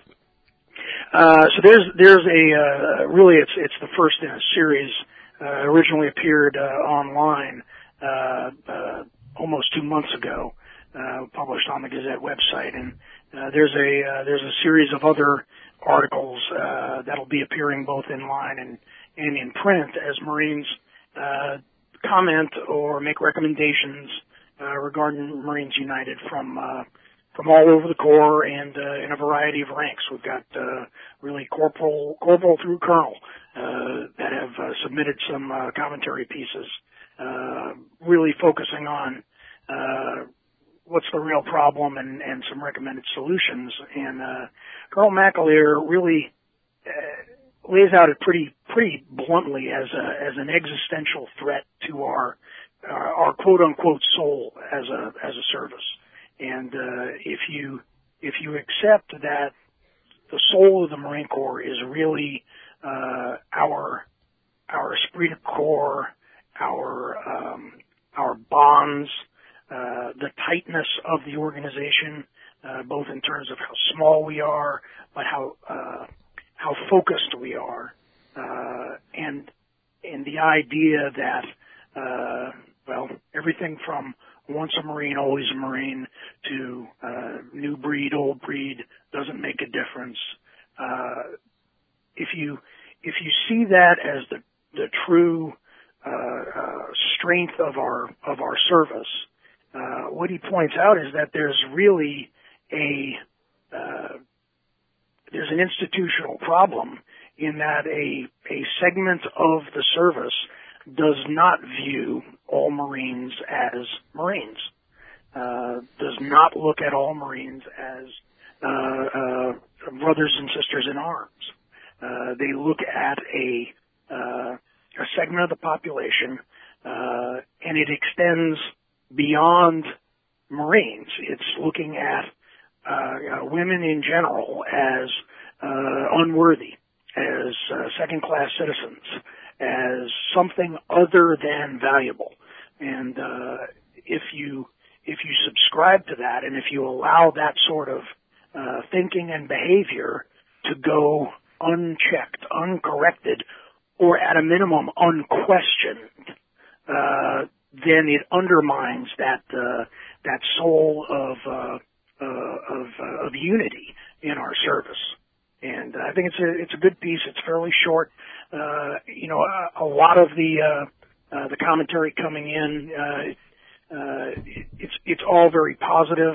Uh, so there's there's a uh, really it's it's the first in a series. Uh, originally appeared uh, online uh, uh, almost two months ago, uh, published on the Gazette website, and uh, there's a uh, there's a series of other articles uh, that'll be appearing both in line and and in print as Marines uh, comment or make recommendations uh, regarding Marines United from uh, from all over the Corps and uh, in a variety of ranks. We've got uh, really corporal corporal through colonel uh, that have uh, submitted some uh, commentary pieces, uh, really focusing on uh, what's the real problem and, and some recommended solutions. And uh, Colonel McAleer really uh, lays out it pretty pretty bluntly as a as an existential threat to our uh, our quote unquote soul as a as a service. And uh, if you if you accept that the soul of the Marine Corps is really uh, our our esprit de corps, our um, our bonds, uh, the tightness of the organization, uh, both in terms of how small we are, but how uh, how focused we are, uh, and and the idea that uh, well, everything from once a Marine, always a Marine, to uh, new breed, old breed, doesn't make a difference. Uh, if you if you see that as the the true uh, uh, strength of our of our service, uh, what he points out is that there's really a uh, there's an institutional problem in that a a segment of the service does not view all Marines as Marines, uh, does not look at all Marines as uh, uh, brothers and sisters in arms. Uh, they look at a, uh, a segment of the population, uh, and it extends beyond Marines. It's looking at uh, uh, women in general as uh, unworthy, as uh, second-class citizens, as something other than valuable. And uh, if you if you subscribe to that, and if you allow that sort of uh, thinking and behavior to go unchecked, uncorrected, or at a minimum unquestioned, uh, then it undermines that uh, that soul of uh, uh, of, uh, of unity in our service. And I think it's a it's a good piece. It's fairly short. Uh, you know, a, a lot of the uh, uh, the commentary coming in, uh, uh, it's it's all very positive.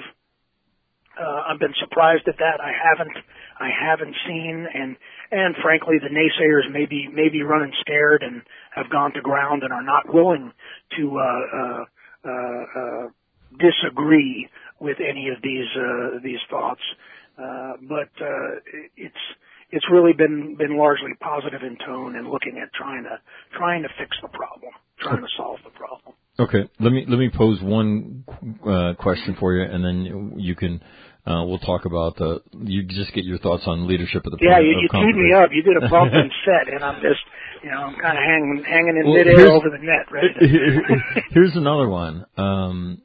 Uh, I've been surprised at that. I haven't I haven't seen, and and frankly, the naysayers may be may be running scared and have gone to ground and are not willing to uh, uh, uh, uh, disagree with any of these uh, these thoughts. Uh, but uh, it's it's really been been largely positive in tone and looking at trying to trying to fix the problem, trying to solve the problem. Okay, let me let me pose one uh, question for you, and then you can uh, we'll talk about the you just get your thoughts on leadership of the yeah. You, you teed me up. You did a bump and set, and I'm just you know I'm kind of hanging hanging in well, midair over the net. Right. Here's another one. Um,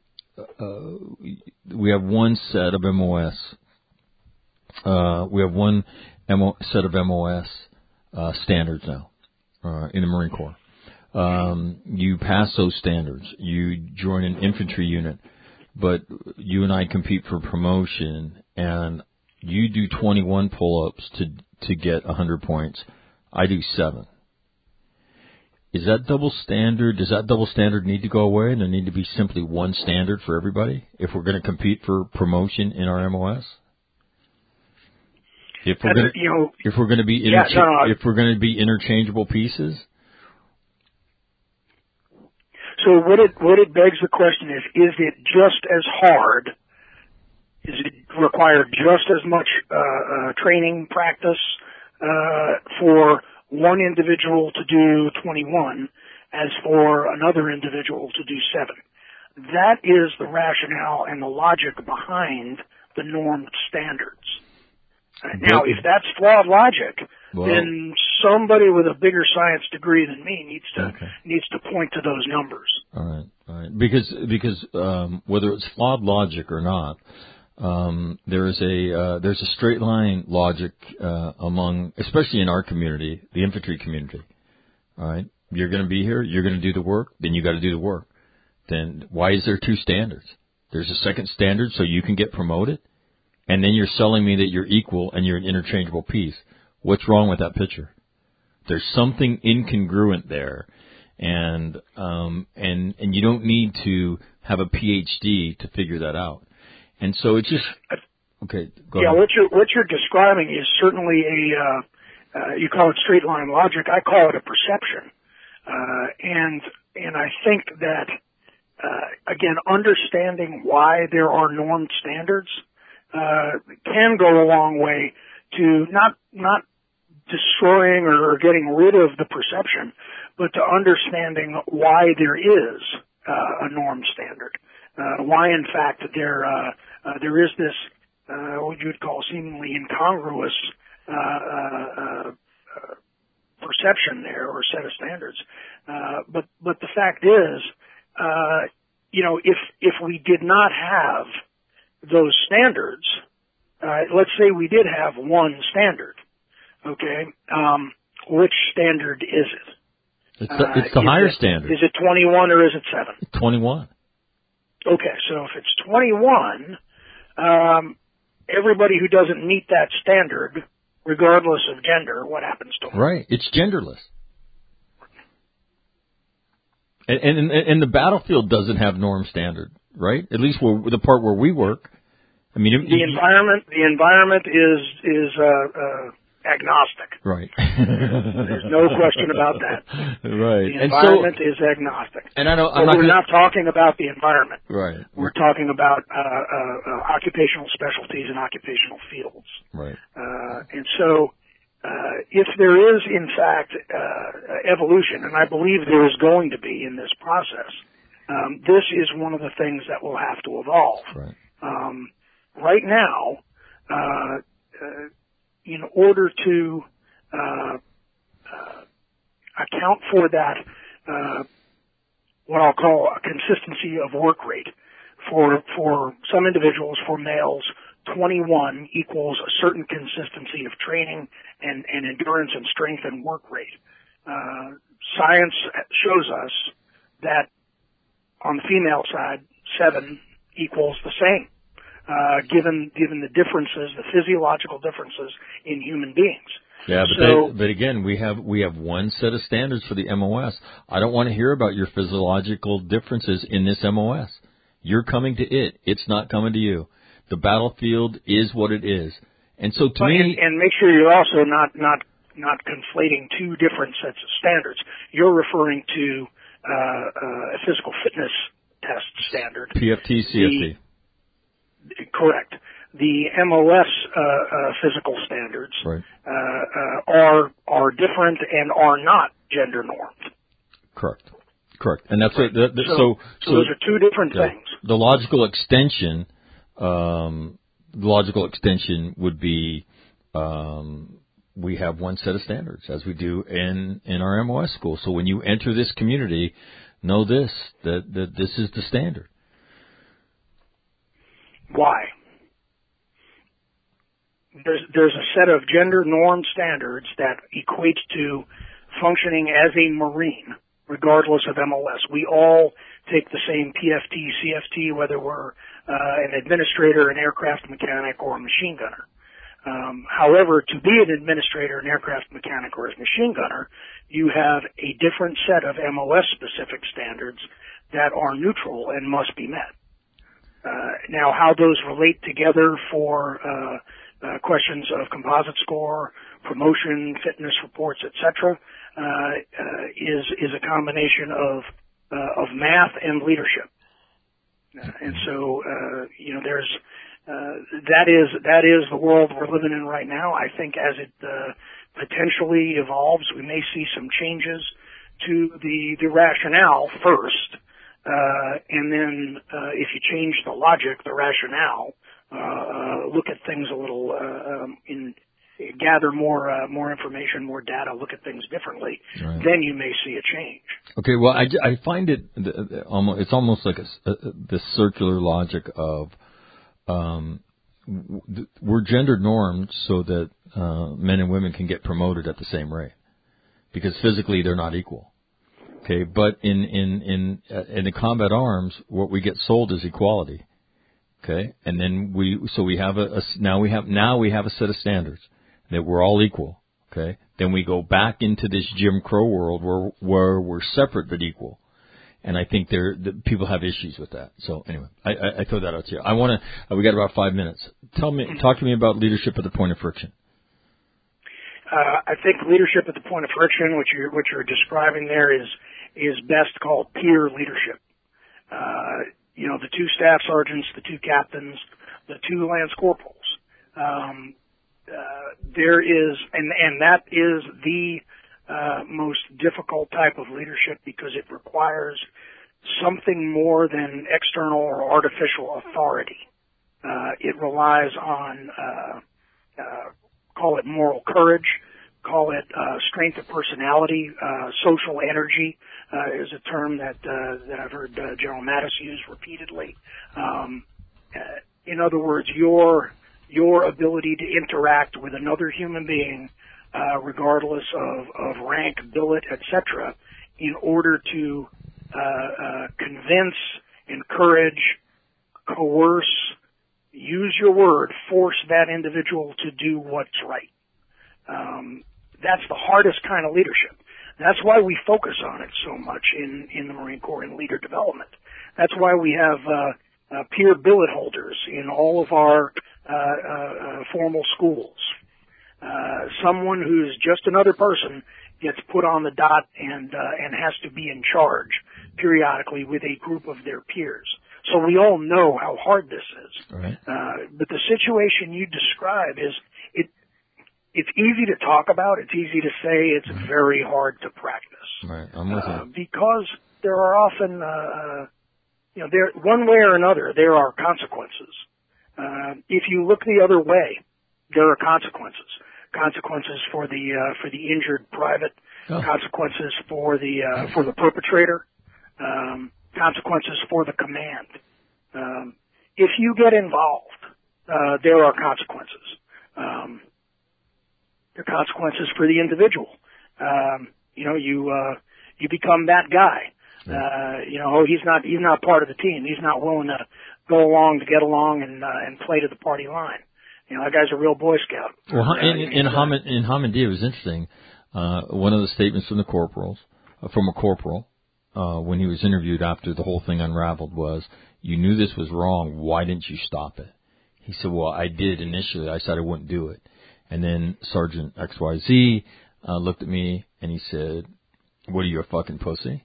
uh, we have one set of M O S. Uh, we have one M O, set of M O S uh, standards now uh, in the Marine Corps. Um, you pass those standards. You join an infantry unit, but you and I compete for promotion, and you do twenty-one pull-ups to to get one hundred points. I do seven. Is that double standard? Does that double standard need to go away, and there need to be simply one standard for everybody if we're going to compete for promotion in our M O S? If we're going to, you know, if we're going to be yeah, intercha- no, no. if we're going to be interchangeable pieces. So what it what it begs the question is: is it just as hard? Is it require just as much uh, uh, training practice uh, for one individual to do twenty-one as for another individual to do seven? That is the rationale and the logic behind the normed standards. Uh, now, if that's flawed logic, well, then somebody with a bigger science degree than me needs to okay. needs to point to those numbers. All right, all right. Because because um, whether it's flawed logic or not, um, there is a uh, there's a straight line logic uh, among, especially in our community, the infantry community. All right, you're going to be here, you're going to do the work, then you got to do the work. Then why is there two standards? There's a second standard so you can get promoted, and then you're selling me that you're equal and you're an interchangeable piece. What's wrong with that picture? There's something incongruent there, and um, and and you don't need to have a P H D to figure that out. And so it's just okay. Go yeah, ahead. what you're what you're describing is certainly a uh, uh, you call it straight line logic. I call it a perception, uh, and and I think that. Uh, again, understanding why there are normed standards uh, can go a long way to not not destroying or getting rid of the perception, but to understanding why there is uh, a norm standard. Uh, why, in fact, there uh, uh, there is this uh, what you would call seemingly incongruous uh, uh, uh, perception there or set of standards. Uh, but but the fact is. Uh, you know, if, if we did not have those standards, uh, let's say we did have one standard, okay, um, which standard is it? It's the, it's the uh, higher it, standard. Is it twenty-one or is it seven? twenty-one. Okay, so if it's twenty-one, um, everybody who doesn't meet that standard, regardless of gender, what happens to them? Right. It's genderless. And, and and the battlefield doesn't have norm standard, right? At least where, the part where we work. I mean, the it, environment the environment is is uh, uh, agnostic. Right. There's no question about that. Right. The environment so, is agnostic. And I don't. But I'm not we're gonna, not talking about the environment. Right. We're talking about uh, uh, uh, occupational specialties and occupational fields. Right. Uh, and so. Uh, if there is, in fact, uh, evolution, and I believe there is going to be in this process, um, this is one of the things that will have to evolve. Right, um, right now, uh, uh, in order to uh, uh, account for that, uh, what I'll call a consistency of work rate, for for some individuals, for males, twenty-one equals a certain consistency of training and, and endurance and strength and work rate. Uh, science shows us that on the female side, seven equals the same, uh, given given the differences, the physiological differences in human beings. Yeah, but so, they, but again, we have we have one set of standards for the M O S. I don't want to hear about your physiological differences in this M O S. You're coming to it. It's not coming to you. The battlefield is what it is. And so to and, me... And make sure you're also not, not, not conflating two different sets of standards. You're referring to uh, uh, a physical fitness test standard. P F T, C F T. The, correct. The M O S uh, uh, physical standards right. uh, uh, are are different and are not gender normed. Correct. Correct. And that's right. it. The, the, so, so, so those are two different yeah, things. The logical extension... Um, the logical extension would be um, we have one set of standards, as we do in, in our M O S school. So when you enter this community, know this, that, that this is the standard. Why? There's, there's a set of gender norm standards that equates to functioning as a Marine, regardless of M O S. We all take the same P F T, C F T, whether we're uh, an administrator, an aircraft mechanic, or a machine gunner. Um, however, to be an administrator, an aircraft mechanic, or a machine gunner, you have a different set of M O S-specific standards that are neutral and must be met. Uh, now, how those relate together for uh, uh, questions of composite score, promotion, fitness reports, et cetera, uh, uh, is is a combination of uh, of math and leadership. Uh, and so, uh, you know, there's uh, that is that is the world we're living in right now. I think as it uh, potentially evolves, we may see some changes to the the rationale first, uh, and then uh, if you change the logic, the rationale, uh, uh, look at things a little uh, um, in. gather more uh, more information, more data, look at things differently, right. Then you may see a change. Okay, well, I, I find it almost it's almost like a, a, the circular logic of um, we're gender normed so that uh, men and women can get promoted at the same rate because physically they're not equal. Okay, but in in in uh, in the combat arms, what we get sold is equality. Okay, and then we so we have a, a now we have now we have a set of standards that we're all equal, okay? Then we go back into this Jim Crow world where where we're separate but equal, and I think there the, people have issues with that. So anyway, I, I, I throw that out to you. I want to. Uh, we got about five minutes. Tell me, talk to me about leadership at the point of friction. Uh, I think leadership at the point of friction, which you're which you're describing there, is is best called peer leadership. Uh, you know, the two staff sergeants, the two captains, the two lance corporals. Um, Uh, there is, and, and that is the uh, most difficult type of leadership because it requires something more than external or artificial authority. Uh, it relies on, uh, uh, call it moral courage, call it uh, strength of personality, uh, social energy uh, is a term that uh, that I've heard uh, General Mattis use repeatedly. Um, uh, in other words, your your ability to interact with another human being, uh, regardless of, of rank, billet, et cetera, in order to uh, uh, convince, encourage, coerce, use your word, force that individual to do what's right. Um, that's the hardest kind of leadership. That's why we focus on it so much in, in the Marine Corps in leader development. That's why we have uh, uh, peer billet holders in all of our Uh, uh, uh, formal schools. Uh, someone who's just another person gets put on the dot and uh, and has to be in charge periodically with a group of their peers. So we all know how hard this is. Right. Uh, but the situation you describe is it. It's easy to talk about. It's easy to say. It's right. Very hard to practice. Right. I'm with uh, you. Because there are often, uh, you know, there one way or another there are consequences. Uh, if you look the other way, there are consequences. Consequences for the uh, for the injured private. Oh. Consequences for the uh, for the perpetrator. Um, consequences for the command. Um, if you get involved, uh, there are consequences. Um, there are consequences for the individual. Um, you know, you uh, you become that guy. Uh, you know, oh, he's not he's not part of the team. He's not willing to go along to get along and uh, and play to the party line. You know, that guy's a real Boy Scout. Well, uh, in in, Hamid, in Hamidiyah, it was interesting. Uh, one of the statements from the corporals, uh, from a corporal, uh, when he was interviewed after the whole thing unraveled, was, "You knew this was wrong. Why didn't you stop it?" He said, "Well, I did initially. I said I wouldn't do it." And then Sergeant X Y Z uh, looked at me and he said, "What are you, a fucking pussy?"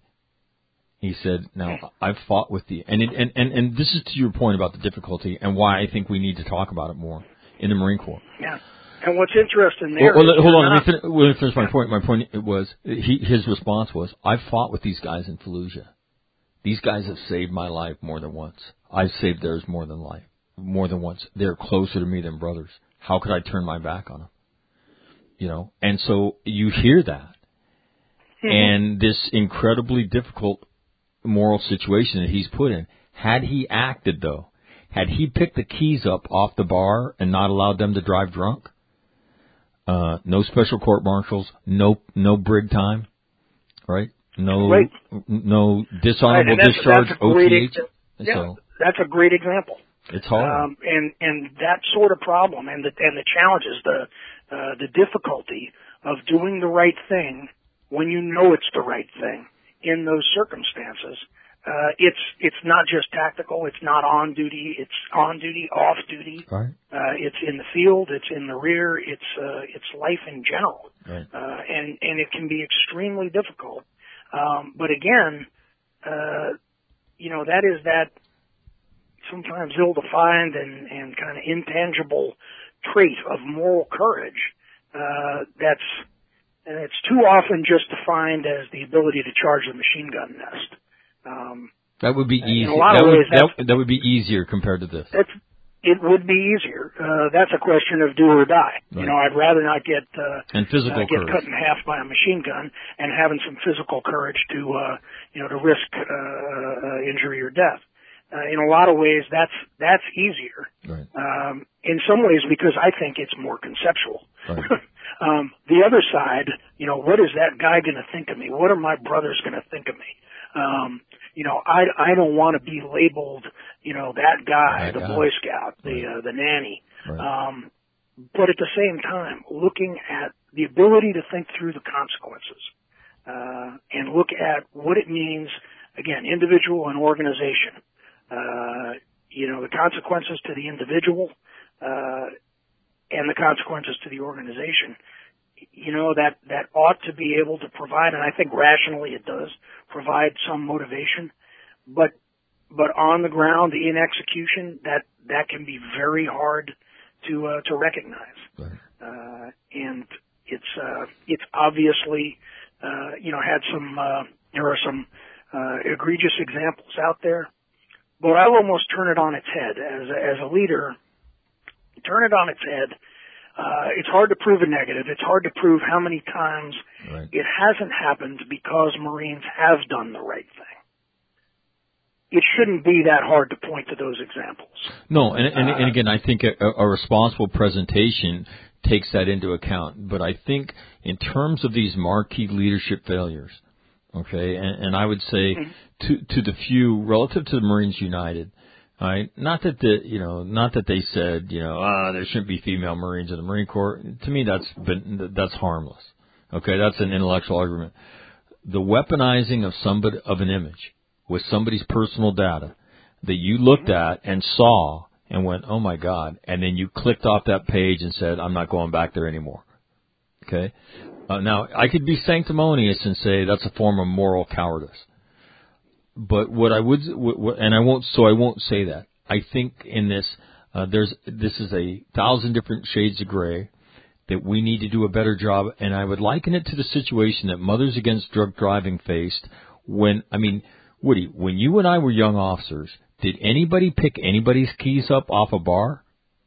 He said, now, I've fought with the, and, it, and, and, and this is to your point about the difficulty and why I think we need to talk about it more in the Marine Corps. Yeah. And what's interesting there well, well, hold on, not, let me, finish, let me finish my point. My point was, he, his response was, I've fought with these guys in Fallujah. These guys have saved my life more than once. I've saved theirs more than life, more than once. They're closer to me than brothers. How could I turn my back on them? You know, and so you hear that. Mm-hmm. And this incredibly difficult moral situation that he's put in. Had he acted, though, had he picked the keys up off the bar and not allowed them to drive drunk, uh, no special court martials, no no brig time, right? No right. no dishonorable right, that's, discharge, that's O T H. Ex- yeah, so, that's a great example. It's hard. Um, and and that sort of problem and the and the challenges, the uh, the difficulty of doing the right thing when you know it's the right thing in those circumstances, uh, it's it's not just tactical. It's not on duty. It's on duty, off duty. Right. Uh, it's in the field. It's in the rear. It's uh, it's life in general. Right. Uh, and and it can be extremely difficult. Um, but again, uh, you know, that is that sometimes ill-defined and and kind of intangible trait of moral courage. Uh, that's and it's too often just defined as the ability to charge the machine gun nest. Um, that would be easy. In a lot that, of would, ways, that, that would be easier compared to this. That's, it would be easier. Uh, that's a question of do or die. Right. You know, I'd rather not get uh, and physical uh, get courage. cut in half by a machine gun and having some physical courage to uh, you know to risk uh, uh, injury or death. Uh, in a lot of ways, that's that's easier. Right. Um, in some ways, because I think it's more conceptual. Right. um, the other side, you know, what is that guy going to think of me? What are my brothers going to think of me? Um, you know, I I don't want to be labeled, you know, that guy, that the guy. Boy Scout, the Right. uh, the nanny. Right. Um, but at the same time, looking at the ability to think through the consequences uh, and look at what it means, again, individual and organization. Uh, you know, the consequences to the individual uh, and the consequences to the organization. You know, that, that ought to be able to provide, and I think rationally it does, provide some motivation. But but on the ground, in execution, that, that can be very hard to uh, to recognize. Right. Uh, and it's uh, it's obviously, uh, you know, had some, uh, there are some uh, egregious examples out there. But I'll almost turn it on its head. As a, as a leader, turn it on its head. Uh, it's hard to prove a negative. It's hard to prove how many times Right. it hasn't happened because Marines have done the right thing. It shouldn't be that hard to point to those examples. No, and, and, Uh, and again, I think a, a responsible presentation takes that into account. But I think in terms of these marquee leadership failures, okay, and, and I would say mm-hmm. to to the few relative to the Marines United, right? Not that the you know, not that they said you know, ah, there shouldn't be female Marines in the Marine Corps. To me, that's been that's harmless. Okay, that's an intellectual argument. The weaponizing of somebody of an image with somebody's personal data that you looked at and saw and went, oh my God, and then you clicked off that page and said, I'm not going back there anymore. Okay? Uh, now, I could be sanctimonious and say that's a form of moral cowardice. But what I would, and I won't, so I won't say that. I think in this, uh, there's, this is a thousand different shades of gray that we need to do a better job, and I would liken it to the situation that Mothers Against Drunk Driving faced when, I mean, Woody, when you and I were young officers, did anybody pick anybody's keys up off a bar?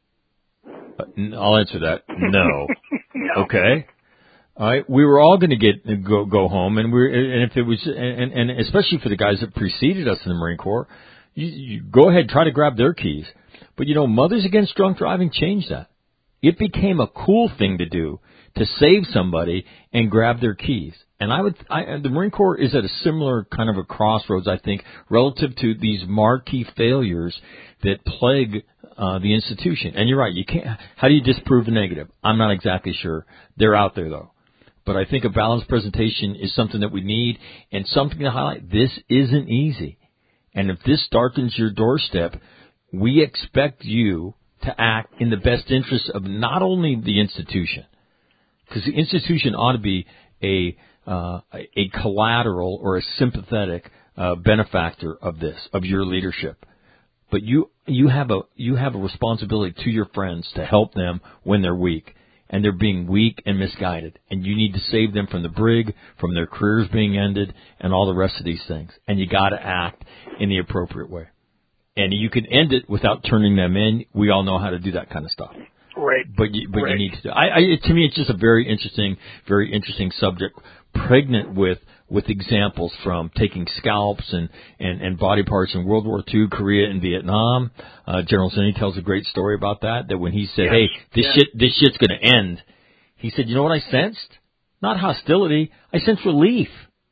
Uh, I'll answer that. No. no. Okay. All right. We were all going to get go go home, and we and if it was and and especially for the guys that preceded us in the Marine Corps, you, you go ahead try to grab their keys. But you know, Mothers Against Drunk Driving changed that. It became a cool thing to do to save somebody and grab their keys. And I would, I, the Marine Corps is at a similar kind of a crossroads, I think, relative to these marquee failures that plague uh, the institution. And you're right, you can't. How do you disprove the negative? I'm not exactly sure. They're out there though. But I think a balanced presentation is something that we need and something to highlight. This isn't easy. And if this darkens your doorstep, we expect you to act in the best interest of not only the institution, because the institution ought to be a uh, a collateral or a sympathetic uh, benefactor of this, of your leadership. But you you have a you have a responsibility to your friends to help them when they're weak, and they're being weak and misguided, and you need to save them from the brig, from their careers being ended, and all the rest of these things. And you got to act in the appropriate way. And you can end it without turning them in. We all know how to do that kind of stuff. Right. But you, but right. you need to. I, I, to me, it's just a very interesting, very interesting subject, pregnant with with examples from taking scalps and, and, and body parts in World War Two, Korea, and Vietnam. Uh, General Zinni tells a great story about that. That when he said, yes. "Hey, this yes. shit, this shit's going to end," he said, "You know what I sensed? Not hostility. I sensed relief."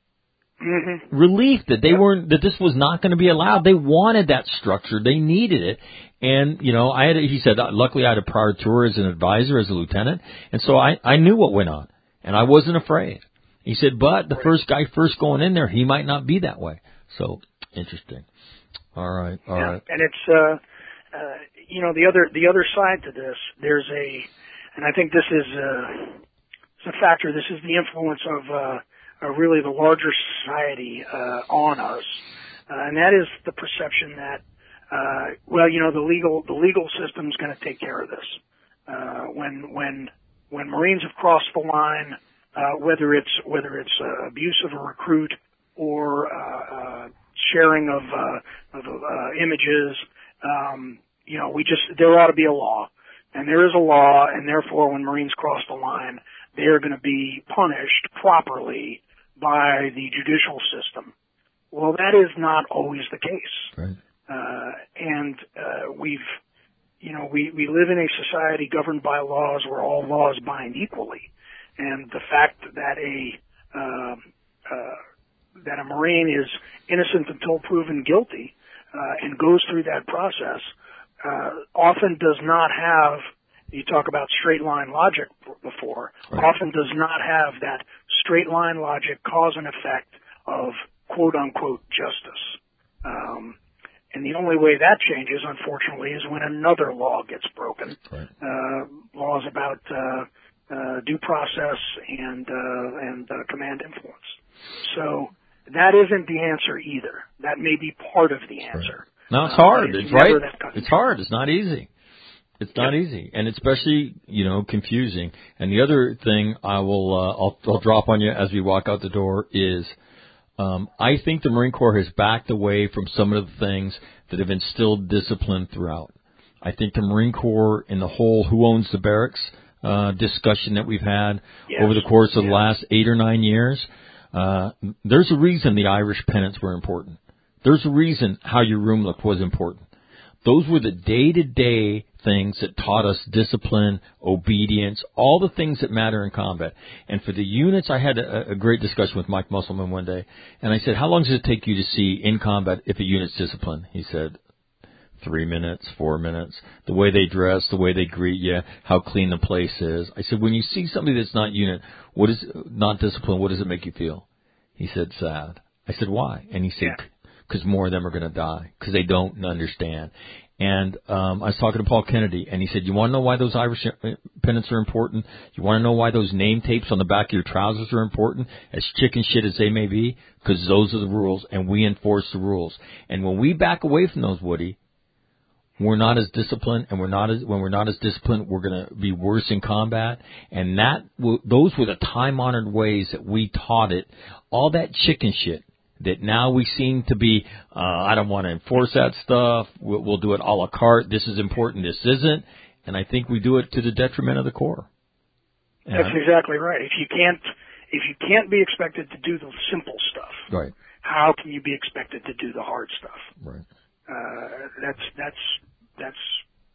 Mm-hmm. Relief that they yep. weren't, that this was not going to be allowed. They wanted that structure. They needed it. And, you know, I had, a, he said, luckily I had a prior tour as an advisor, as a lieutenant. And so I, I knew what went on and I wasn't afraid. He said, but the right. first guy first going in there, he might not be that way. So Interesting. All right. All yeah. right. And it's, uh, uh, you know, the other, the other side to this, there's a, and I think this is, uh, it's a factor, this is the influence of, uh, uh really the larger society, uh, on us. Uh, and that is the perception that, uh, well, you know, the legal, the legal system's going to take care of this. Uh, when, when, when Marines have crossed the line, uh, whether it's, whether it's, uh, abuse of a recruit or, uh, uh, sharing of, uh, of, uh, images, um, you know, we just, there ought to be a law. And there is a law, and therefore when Marines cross the line, they are going to be punished properly by the judicial system. Well, that is not always the case. Right. Uh, and, uh, we've, you know, we, we live in a society governed by laws where all laws bind equally. And the fact that a, uh, uh, that a Marine is innocent until proven guilty, uh, and goes through that process, uh, often does not have, you talk about straight line logic before, right. often does not have that straight line logic cause and effect of quote unquote justice. Um, and the only way that changes, unfortunately, is when another law gets broken. Right. Uh, laws about, uh, uh, due process and, uh, and, uh, command influence. So that isn't the answer either. That may be part of the answer. Right. No, it's hard. Uh, it's it's right. It's through. hard. It's not easy. It's not yep. easy, and especially, you know, confusing. And the other thing I will, uh, I'll, I'll drop on you as we walk out the door is, um, I think the Marine Corps has backed away from some of the things that have instilled discipline throughout. I think the Marine Corps in the whole who owns the barracks, uh, discussion that we've had yes. over the course of yes. the last eight or nine years, uh, there's a reason the Irish pennants were important. There's a reason how your room looked was important. Those were the day-to-day things that taught us discipline, obedience, all the things that matter in combat. And for the units, I had a, a great discussion with Mike Musselman one day, and I said, how long does it take you to see in combat if a unit's disciplined? He said, three minutes, four minutes, the way they dress, the way they greet you, how clean the place is. I said, when you see somebody that's not unit, what is not disciplined, what does it make you feel? He said, sad. I said, why? And he said, because yeah. more of them are going to die, because they don't understand. And um, I was talking to Paul Kennedy, and he said, you want to know why those Irish pennants are important? You want to know why those name tapes on the back of your trousers are important, as chicken shit as they may be? Because those are the rules, and we enforce the rules. And when we back away from those, Woody, we're not as disciplined, and we're not as when we're not as disciplined, we're going to be worse in combat. And that those were the time-honored ways that we taught it. All that chicken shit that now we seem to be, uh, I don't want to enforce that stuff. We'll, we'll do it a la carte. This is important. This isn't. And I think we do it to the detriment of the Corps. And That's exactly right. If you can't, if you can't be expected to do the simple stuff, right? How can you be expected to do the hard stuff? Right. Uh, that's that's that's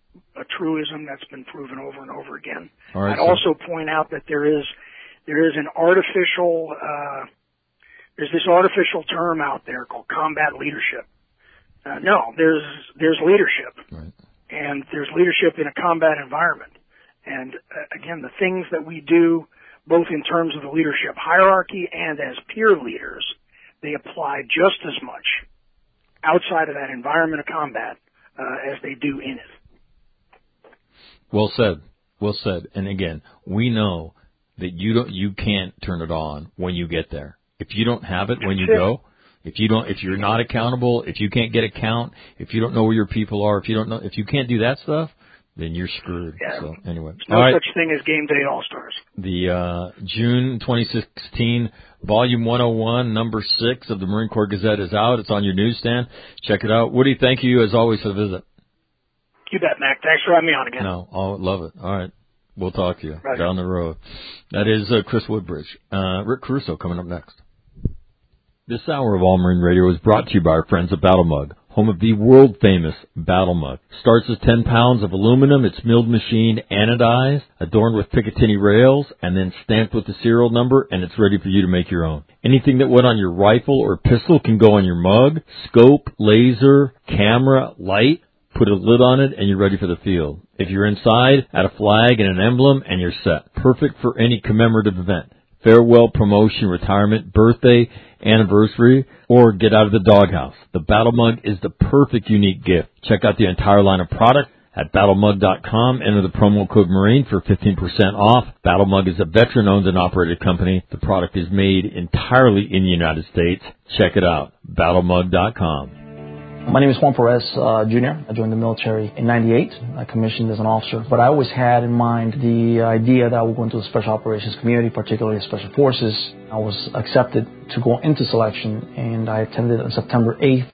a truism that's been proven over and over again. All right, I'd so. also point out that there is there is an artificial. Uh, There's this artificial term out there called combat leadership. Uh, no, there's there's leadership, right. and there's leadership in a combat environment. And uh, again, the things that we do, both in terms of the leadership hierarchy and as peer leaders, they apply just as much outside of that environment of combat uh, as they do in it. Well said. Well said. And again, we know that you don't, you can't turn it on when you get there. If you don't have it when you go, if you don't, if you're not accountable, if you can't get a count, if you don't know where your people are, if you don't know, if you can't do that stuff, then you're screwed. Yeah. So anyway, there's no all right. such thing as game day all-stars. The uh, June twenty sixteen volume one oh one, number six of the Marine Corps Gazette is out. It's on your newsstand. Check it out. Woody, thank you as always for the visit. You bet, Mac. Thanks for having me on again. No, I love it. All right. We'll talk to you right. down the road. That is uh, Chris Woodbridge. Uh, Rick Caruso coming up next. This hour of All Marine Radio is brought to you by our friends at Battle Mug, home of the world-famous Battle Mug. Starts as ten pounds of aluminum. It's milled, machined, anodized, adorned with Picatinny rails, and then stamped with the serial number, and it's ready for you to make your own. Anything that went on your rifle or pistol can go on your mug. Scope, laser, camera, light. Put a lid on it, and you're ready for the field. If you're inside, add a flag and an emblem, and you're set. Perfect for any commemorative event. farewell, promotion, retirement, birthday, anniversary, or get out of the doghouse. The Battle Mug is the perfect unique gift. Check out the entire line of products at battle mug dot com. Enter the promo code Marine for fifteen percent off. Battle Mug is a veteran-owned and operated company. The product is made entirely in the United States. Check it out, battle mug dot com. My name is Juan Perez, uh, Junior I joined the military in ninety-eight. I commissioned as an officer. But I always had in mind the idea that I would go into the Special Operations community, particularly Special Forces. I was accepted to go into selection, and I attended on September eighth.